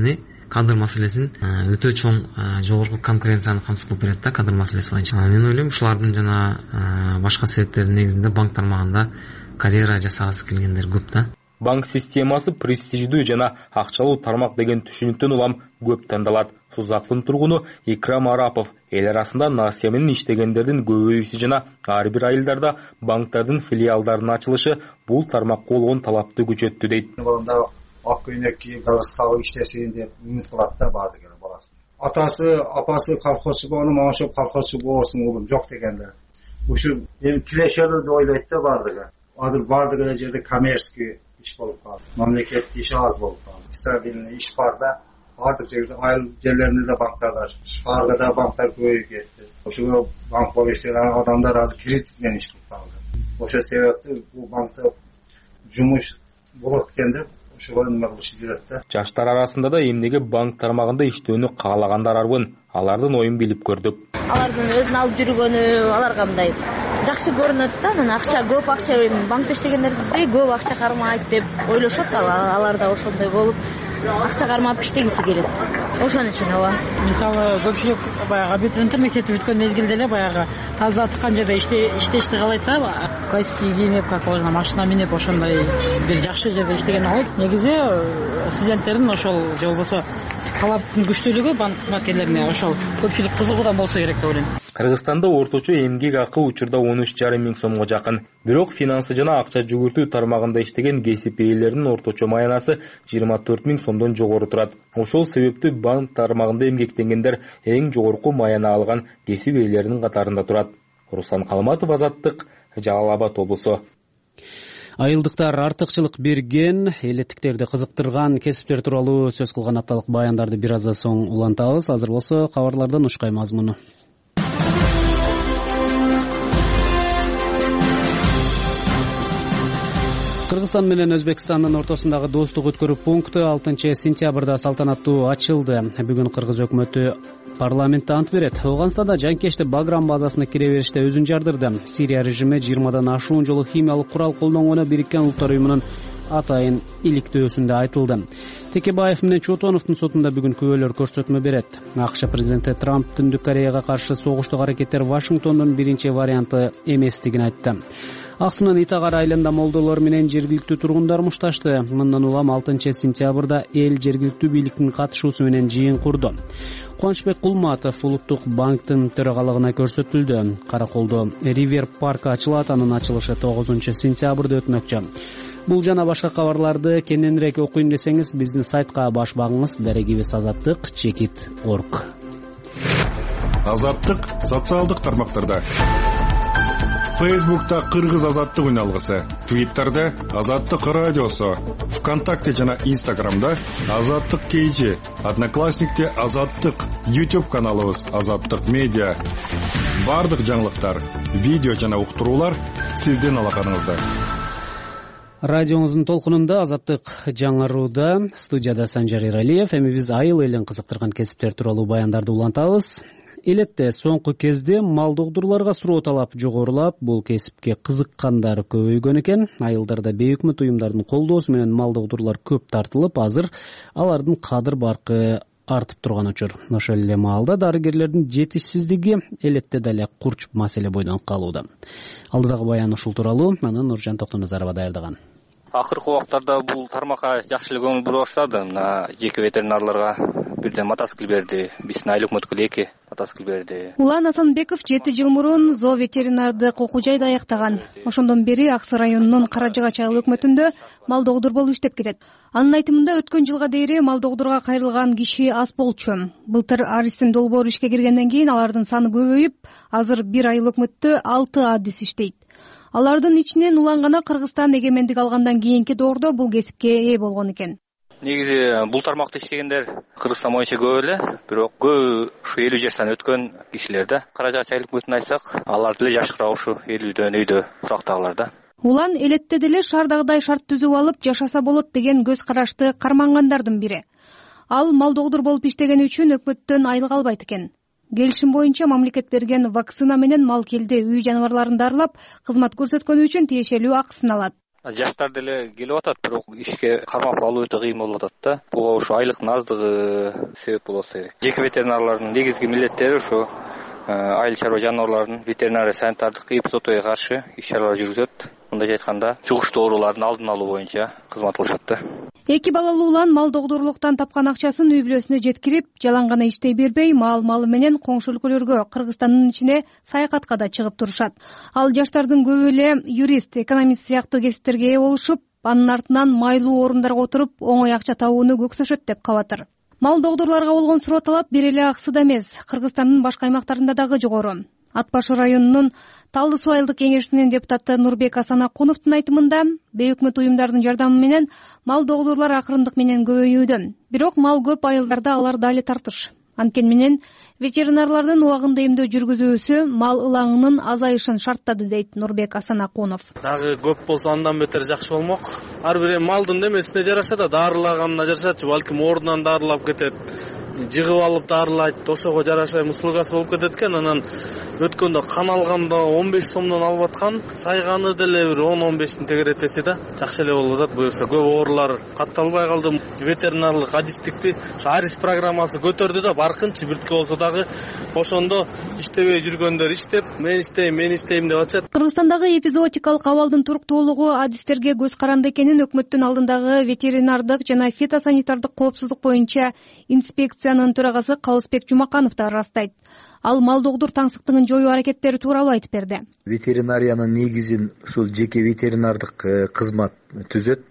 маселесин өтө чоң жогорку конкуренцияны камсыз кылып берет да, кадр маселеси боюнча. Мен ойлойм, ушулардын жана башка себептердин негизинде банк тармагында карьера жасагысы келгендер көп да. Банк системасы престиждүү жана акчалуу тармак деген түшүнүктөн улам көп тандалат. Сузактын тургуну Икрам Арапов эл арасында насыя менен иштегендердин көбөйүүсү жана ар бир айылдарда банктардын филиалдарынын ачылышы бул тармакка болгон талапты күчөттү дейт. Ак көйнөк кийип, калып иштесин деп үмүт кылат да баардыгы баласын. Атасы, апасы колхозчу болгону, мага ошо колхозчу болсун уулум жок дегендер. Ушу эми тилешелер деп ойлойт да баардыгы. Азыр баардык эле жерде коммерческий иш болуп калды. Мамлекеттик иш аз болуп калды. Стабильный иш бар да, баардык жерде айыл жерлеринде да банктар бар. Шаарда да банктар көбөйүп кетти. Ошого банк болуп иштеген адамдар азыр кредит менен иш кылып калды. Ошол себептен бул банкта жумуш болот экен деп жаштар арасында да эмнеге банк тармагында иштөөнү каалагандар арбын. Алардын оюн билип көрдүк. Алардын өзүн алып жүргөнү аларга мындай жакшы көрүнөт да. Анан акча көп акча банкта иштегендердей көп акча кармайт деп ойлошот. Алар да ошондой болуп акча кармап иштегиси келет. Ошон үчүн ооба. Мисалы көпчүлүк баягы абитуриенттер мектепти бүткөн мезгилде эле баягы таза тыккан жерде иштешти каалайт да. Классический кийинип, как ойлойм, машина минип ошондой бир жакшы жерде иштеген алат. Негизи студенттердин ошол же болбосо талаптын күчтүүлүгү банк кызматкерлерине ошол көпчүлүк кызыгуудан болсо керек деп ойлойм. Кыргызстанда орточо эмгек акы учурда 13,5 миң сомго жакын. Бирок финансы жана акча жүгүртүү тармагында иштеген кесип ээлеринин орточо маянасы 24 миң сомдон жогору турат. Ошол себептүү банк тармагында эмгектенгендер эң жогорку маяна алган кесип ээлеринин катарында турат. Руслан Калматов, Азаттык, Жалал Абад облусу. Айылдыктар артыкчылык берген, элеттиктерди кызыктырган кесиптер тууралуу сөз кылган апталык баяндарды бир аздан соң улантабыз. Азыр болсо кабарлардан ушкай мазмуну. Кыргызстан менен Өзбекстандын ортосундагы достук өткөрүү пункту 6 сентябрда салтанаттуу ачылды. Бүгүн Кыргыз өкмөтү парламентте ант берет. Ооганстанда жанкечти Баграм базасына кире бериште өзүн жардырды. Сирия режими 20дан ашуун жолу химиялык курал колдонгону Бириккен Улуттар уюмунун атайын иликтөөсүндө айтылды. Текебаев менен Чотоновдун сотунда бүгүн күбөлөр көрсөтмө берет. АКШ президенти Трамп Түндүк Кореяга каршы согуштук аракеттер Вашингтондун биринчи варианты эместигин айтты. Аксынын Итагар айылында молдолор менен жергиликтүү тургундар мушташты. Мындан улам 6 сентябрда эл жергиликтүү бийликтин катышуусу менен жыйын курду. Кубанычбек Кулматов Улуттук банктын төрагалыгына көрсөтүлдү. Караколдо Ривер парк ачылат, анын ачылышы 9 сентябрда өтмөкчү. Бул жана башка кабарларды кененирээк окуйм десеңиз биздин сайтка баш багыңыз. Дарегибиз azattik.org. Азаттык социалдык тармактарда. Фейсбукта Кыргыз азаттык үналгысы, Твиттерде Азаттык радиосу, ВКонтакте жана Инстаграмда Азаттык KG, Одноклассникте Азаттык, YouTube каналыбыз Азаттык медиа. Бардык жаңылыктар, видео жана уктуруулар сиздин алаканыңызда. Радиоңуздун толкунунда Азаттык жаңырууда, студияда Санжар Иралиев. Эми биз айыл элин кызыктырган кесиптер тууралуу баяндарды улантабыз. Элетте соңку кезде мал догдурларга суроо талап жогорулап, бул кесипке кызыккандар көбөйгөн экен. Айылдарда бейөкмөт уюмдардын колдоосу менен мал догдурлар көп тартылып, азыр алардын кадыр баркы артып турган учур. Ошол эле маалда дарыгерлердин жетишсиздиги элетте деле курч маселе бойдон калууда. Алдыдагы баян ушул тууралуу анан Нуржан Токтоназарова даярдаган. Акыркы убактарда бул тармакка жакшы эле көңүл бура баштады. Мына жеке ветеринарларга бирден мотоцикл берди, биздин айыл өкмөткө 2 мотоцикл берди. Улан Асанбеков 7 жыл мурун зоо ветеринардык окуу жайды аяктаган. Ошондон бери Аксы районунун Каражыгач айыл өкмөтүндө мал догдур болуп иштеп келет. Анын айтымында өткөн жылга дейри мал догдурга кайрылган киши аз болчу. Былтыр Арыстын долбоору ишке киргенден кийин алардын саны көбөйүп, азыр бир айыл өкмөттө 6 адис иштейт. Алардын ичинен улан гана Кыргызстан эгемендик алгандан кийинки доордо бул кесипке ээ болгон экен. Негизи бул тармакта иштегендер Кыргызстан боюнча көп эле, бирок көп ушу 50 жаштан өткөн кишилер да. Каражагач айыл өкмөтүн айтсак, алар деле жашкыраак ушу 50дөн үйдө турактагылар да. Улан элетте деле шаардагыдай шарт түзүп алып жашаса болот деген көз карашты кармангандардын бири. Ал мал догдур болуп иштегени үчүн өкмөттөн айлык албайт экен. Келишим боюнча мамлекет берген вакцина менен мал келде үй жаныбарларын дарылап, кызмат көрсөткөнү үчүн тиешелүү акысын алат. Жаштар деле келип атат, бирок ишке кармап алуу өтө кыйын болуп атат да. Буга ушу айлыктын аздыгы себеп болот. Жеке ветеринарлардын негизги милдеттери ушу айыл чарба жаныбарларын ветеринария санитардык эпизодторго каршы иш-чаралар жүргүзөт. Мындайча айтканда, жугуштуу оорулардын алдын алуу боюнча кызмат кылышат да. 2 балалуу улан мал догдурлуктан тапкан акчасын үй бүлөсүнө жеткирип, жалаң гана иштей бербей, малы менен коңшу өлкөлөргө, Кыргызстандын ичине саякатка да чыгып турушат. Ал жаштардын көбү эле юрист, экономист сыяктуу кесиптерге ээ болушуп, анын артынан майлуу орундарга отуруп, оңой акча табууну көксөшөт деп кабатыр. Мал догдурларга болгон суроо талап бир эле Аксыда эмес, Кыргызстандын башка аймактарында дагы жогору. Ат башы районунун Талды суу айылдык кеңешинин депутаты Нурбек Асанакуновдун айтымында, бейөкмөт уюмдардын жардамы менен мал догдурлар акырындык менен көбөйүүдө. Бирок мал көп айылдарда алар дали тартыш. Анткени менен ветеринарлардын убагында эмдөө жүргүзүүсү мал ылаңынын азайышын шарттады, дейт Нурбек Асанакунов. Дагы көп болсо андан бетер жакшы болмок. Ар бир малдын эмесине жараша да, дарылаганына жарашачы, балким ордунан дарылап кетет. Жыгып алып дарылайт, ошого жараша услугасы болуп кетет экен. Анан өткөндө кан алганда 15 сомдон алып аткан, сайганы деле бир 10-15тин тегеретеси да жакшы эле болуп атат. Буюрса көп оорулар катталбай калды. Ветеринарлык адистикти ошо Арис программасы көтөрдү да, баркынчы биртке болсо дагы ошондо иштебей жүргөндөр иштеп, мен иштейм деп атышат. Кыргызстандагы эпизоотикалык абалдын туруктуулугу адистерге көз каранды экенин өкмөттүн алдындагы ветеринардык жана фитосанитардык коопсуздук боюнча инспекциянын төрагасы Калысбек Жумаканов да ырастайт. Ал мал догдур таңсыктыгын жоюу аракеттери тууралуу айтып берди. Ветеринариянын негизин ушул жеке ветеринардык кызмат түзөт.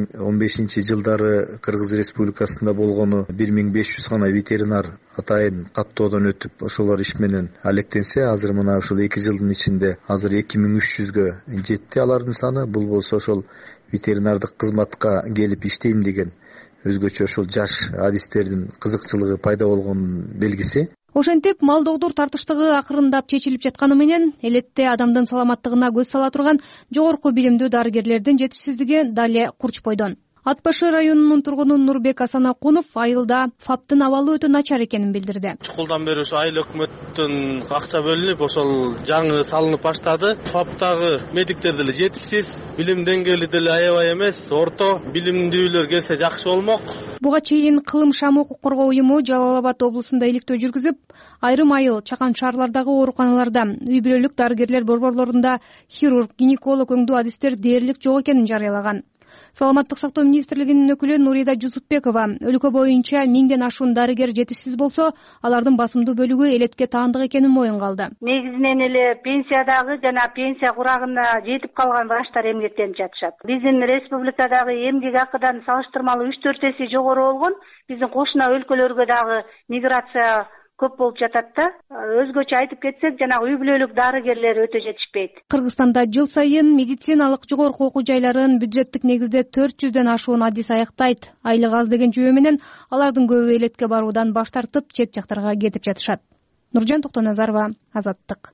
2015 жылдары Кыргыз Республикасында болгону 1500 гана ветеринар атайын каттоодон өтүп, ошолор иш менен алектенсе, азыр мына ушул 2 жылдын ичинде азыр 2300гө жетти алардын саны. Бул болсо ошол ветеринардык кызматка келип иштейм деген өзгөчө ошол жаш адистердин кызыкчылыгы пайда болгон белгиси. Ошентип, мал догдур тартыштыгы акырындап чечилип жатканы менен, элетте адамдын саламаттыгына көз сала турган жогорку билимдүү дарыгерлердин жетишсиздиги дале курч бойдон. Ат башы районунун тургуну Нурбек Асанакунов айылда ФАПтын абалы өтө начар экенин билдирди. Чукулдан бери ушу айыл өкмөттөн акча бөлүнүп, ошол жаңы салынып баштады. ФАПтагы медиктер деле жетишсиз, билим деңгээли деле аябай эмес, орто. Билимдүүлөр келсе жакшы болмок. Буга чейин Кылым Шам укук коргоо уюму Жалал Абад облусунда иликтөө жүргүзүп, айрым айыл, чакан шаарлардагы ооруканаларда, үй бүлөлүк дарыгерлер борборлорунда хирург, гинеколог, өңдүү адистер дээрлик жок экенин жарыялаган. Саламаттык сактоо министрлигинин өкүлү Нурида Жусупбекова өлкө боюнча 1000ден ашуун дарыгер жетишсиз болсо, алардын басымдуу бөлүгү элетке таандык экенин моюнга алды. Негизинен эле пенсиядагы жана пенсия курагына жетип калган врачтар эмгектенип жатышат. Биздин республикадагы эмгек акыдан салыштырмалуу 3-4 эсе жогору болгон. Биздин кошуна өлкөлөргө дагы миграция көп болуп жатат да. Өзгөчө айтып кетсек, жанагы үй бүлөлүк дарыгерлер өтө жетишпейт. Кыргызстанда жыл сайын медициналык жогорку окуу жайларын бюджеттик негизде 400ден ашуун адис аяктайт. Айлык аз деген жүйө менен алардын көбү элетке баруудан баш тартып, чет жактарга кетип жатышат. Нуржан Токтоназарова, Азаттык.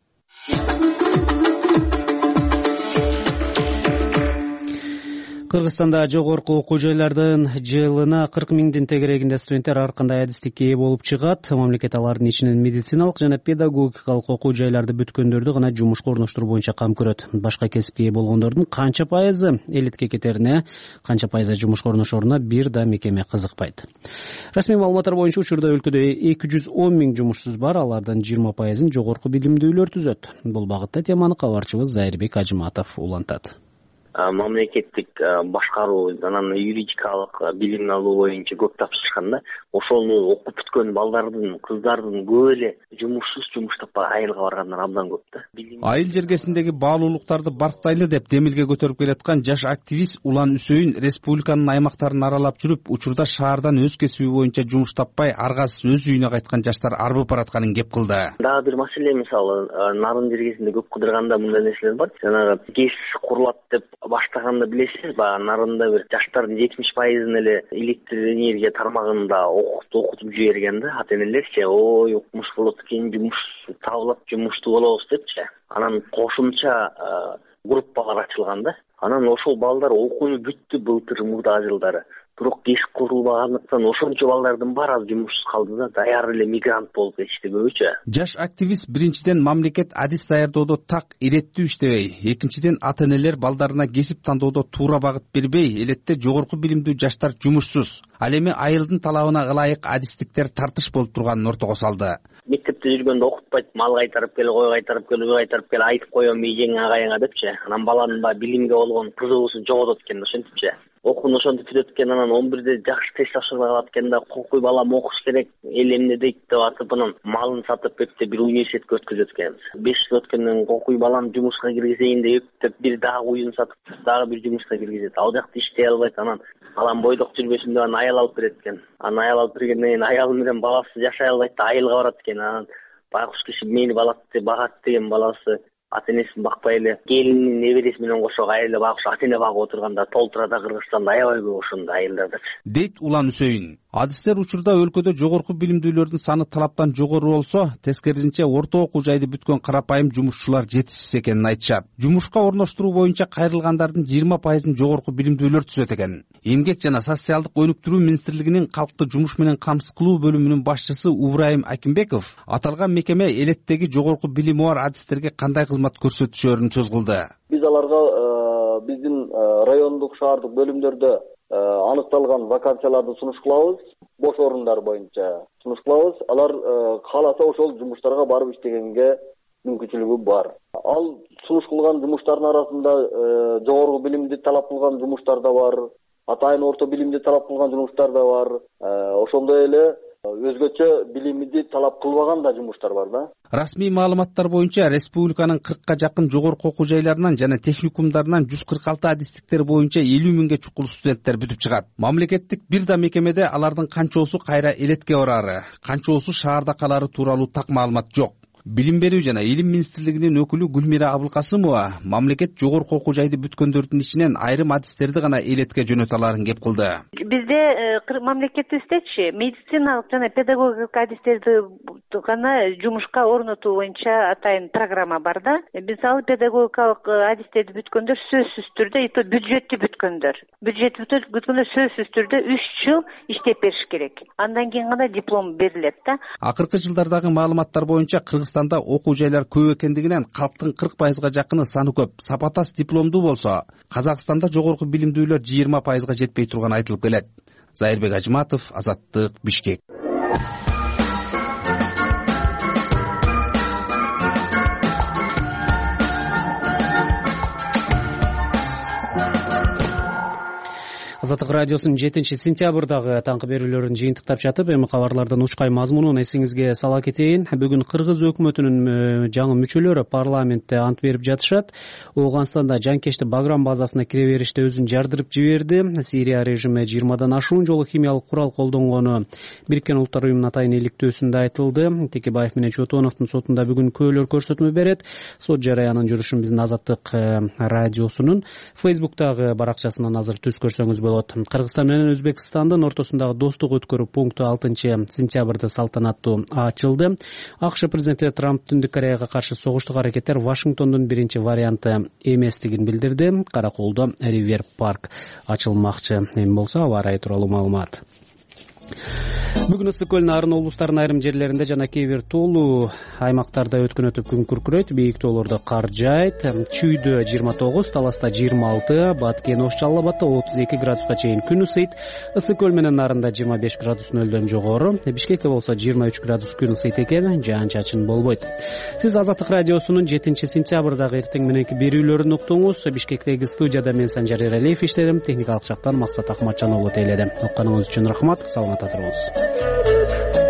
Кыргызстанда жогорку окуу жайлардын жылына 40 миңдин тегерегинде студенттер ар кандай адистикке ээ болуп чыгат. Мамлекет алардын ичинен медициналык жана педагогикалык окуу жайларды бүткөндөрдү гана жумушка орноштуруу боюнча кам көрөт. Башка кесипке ээ болгондордун канча пайызы элетке кетерине, канча пайызы жумушка орношоруна бир да мекеме кызыкпайт. Расмий маалыматтар боюнча учурда өлкөдө 210 миң жумушсуз бар, алардын 20%-ын жогорку билимдүүлөр түзөт. Бул багытта теманы кабарчыбыз Зайырбек Ажыматов улантат. Мамлекеттик башкаруу анан юридикалык билим алуу боюнча көп тапшырышканда, ошону окуп бүткөн балдардын, кыздардын көп эле жумушсуз, жумуш таппай айылга баргандар абдан көп да. Айыл жергесиндеги баалуулуктарды барктайлы деп демилге көтөрүп келаткан жаш активист Улан Үсөйүн республиканын аймактарын аралап жүрүп, учурда шаардан өз кесиби боюнча жумуш таппай, аргасыз өз үйүнө кайткан жаштар арбып баратканын кеп кылды. Дагы бир маселе, мисалы, нарын жергесинде көп кыдырганда мындай нерселер бар. Жанагы ГЭС курулат деп баштаганда билесиз, баягы нарында бир жаштардын 70%-ын эле электр энергия тармагында окутуп жиберген да, ата-энелерчи, ой, окумуш болот экен, жумуш табылат, жумуштуу болобуз депчи. Анан кошумча группалар ачылган да. Анан ошол балдар окууну бүттү былтыр мурда жылдары. Бирок ГЭС курулбагандыктан ошончо балдардын баары жумушсуз калды да, даяр эле мигрант болуп кетишти көбүчө. Жаш активист биринчиден мамлекет адис даярдоодо так иреттүү иштебей, экинчиден ата-энелер балдарына кесип тандоодо туура багыт бербей, элетте жогорку билимдүү жаштар жумушсуз. Ал эми айылдын талабына ылайык адистиктер тартыш болуп турганын ортого салды. Мектепте жүргөндө окутпайт, мал кайтарып кел, кой кайтарып кел, үй кайтарып кел, айтып коем ийжең агайыңа депчи. Анан баланын да билимге болгон кызыгуусу жоготот экен, ошентипчи. Окууну ошентип бүтөт экен, анан 11-де жакшы тест тапшырып алат экен да, кокуй балам окуш керек, эл эмне дейт деп атып, анан малын сатып кепти, бир университетке өткөзөт экен. 5 жыл өткөндөн кокуй балам жумушка киргизейин деп бир дагы уюн сатып, дагы бир жумушка киргизет. Ал жакта иштей албайт, анан балам бойдок жүрбөсүн деп анан аял алып берет экен. Анан аял алып бергенден кийин аялы менен баласы жашай албайт да, айылга барат экен. Анан байкуш киши мени багат деген баласы ата-энесин бакпай эле келинин небереси менен кошо айылда байкуш ата-эне багып отурганда толтурада Кыргызстанда аябай көп ошондой айылдарда дейт Улан Үсөйүн. Адистер учурда өлкөдө жогорку билимдүүлөрдүн саны талаптан жогору болсо, тескерисинче орто окуу жайды бүткөн карапайым жумушчулар жетишсиз экенин айтышат. Жумушка орноштуруу боюнча кайрылгандардын 20%-ын жогорку билимдүүлөр түзөт экен. Эмгек жана социалдык өнүктүрүү министрлигинин калкты жумуш менен камсыз кылуу бөлүмүнүн башчысы Убрайым Акимбеков аталган мекеме элеттеги жогорку билими бар адистерге кандай кызмат көрсөтүшөрүн сөз кылды. Биз аларга биздин райондук, шаардык бөлүмдөрдө аныкталган вакансияларды сунуш кылабыз, бош орундар боюнча сунуш кылабыз. Алар кааласа ошол жумуштарга барып иштегенге мүмкүнчүлүгү бар. Ал сунуш кылган жумуштардын арасында жогорку билимди талап кылган жумуштар да бар, атайын орто билимди талап кылган жумуштар да бар. Ошондой эле өзгөчө билимди талап кылбаган да жумуштар бар да. Расмий маалыматтар боюнча республиканын 40ка жакын жогорку окуу жайларынан жана техникумдарынан 146 адистиктер боюнча 50 миңге чукул студенттер бүтүп чыгат. Мамлекеттик бир да мекемеде алардын канчоосу кайра элетке барары, канчоосу шаарда калары тууралуу так маалымат жок. Билим берүү жана илим министрлигинин өкүлү Гүлмира Абылкасымова мамлекет жогорку окуу жайды бүткөндөрдүн ичинен айрым адистерди гана элетке жөнөтө аларын кеп кылды. Бизде мамлекетибиздечи медициналык жана педагогикалык адистерди гана жумушка орнотуу боюнча атайын программа бар да. Мисалы педагогикалык адистерди бүткөндөр сөзсүз түрдө, и то бюджетти бүткөндөр сөзсүз түрдө 3 жыл иштеп бериш керек. Андан кийин гана диплом берилет да. Акыркы жылдардагы маалыматтар боюнча Кыргызстанда окуу жайлар көп экендигинен калктын 40%га жакыны саны көп, сапатас дипломдуу болсо, Казакстанда жогорку билимдүүлөр 20%га жетпей турганы айтылып келет. Зайырбек Ажматов, Азаттык, Бишкек. Азаттык радиосунун 7-сентябрдагы таңкы берүүлөрүн жыйынтыктап жатып, эми кабарлардын ушкай мазмунун эсиңизге сала кетейин. Бүгүн Кыргыз өкмөтүнүн жаңы мүчөлөрү парламентте ант берип жатышат. Ооганстанда жанкечти Баграм базасына кире бериште өзүн жардырып жиберди. Сирия режими 20дан ашуун жолу химиялык курал колдонгону Бириккен Улуттар уюмунун атайын иликтөөсүндө айтылды. Текебаев менен Чотоновдун сотунда бүгүн күбөлөр көрсөтмө берет. Сот жараянын жүрүшүн биздин Азаттык радиосунун Facebook'тагы баракчасынан азыр түз көрсөңүз болот. Кыргызстан менен Өзбекстандын ортосундагы достук өткөрүү пункту 6-сентябрда салтанаттуу ачылды. АКШ президенти Трамп Түндүк Кореяга каршы согуштук аракеттер Вашингтондун биринчи варианты эместигин билдирди. Караколдо Ривер парк ачылмакчы. Эми болсо аба ырайы тууралуу маалымат. Бүгүн ысык көлүнүн арын облустарынын айрым жерлеринде жана кээ бир тоолуу аймактарда өткөн өтүп күн күркүрөйт. Бийик тоолордо кар жаайт. Чүйдө 29, Таласта 26, Баткен Ош Жалал Абадда 32 градуска чейин күн ысыйт. Ысык көл менен нарында 25 градус нөлдөн жогору. Бишкекте болсо 23 градус күн ысыйт экен, жаан-чачын болбойт. Сиз Азаттык радиосунун 7-сентябрдагы эртең мененки берүүлөрүн уктуңуз. Бишкектеги студияда мен Санжар Эралиев иштедим. Техникалык жактан Максат Ахматжан уулу тейледи. Укканыңыз үчүн рахмат. Саламатта туруңуз.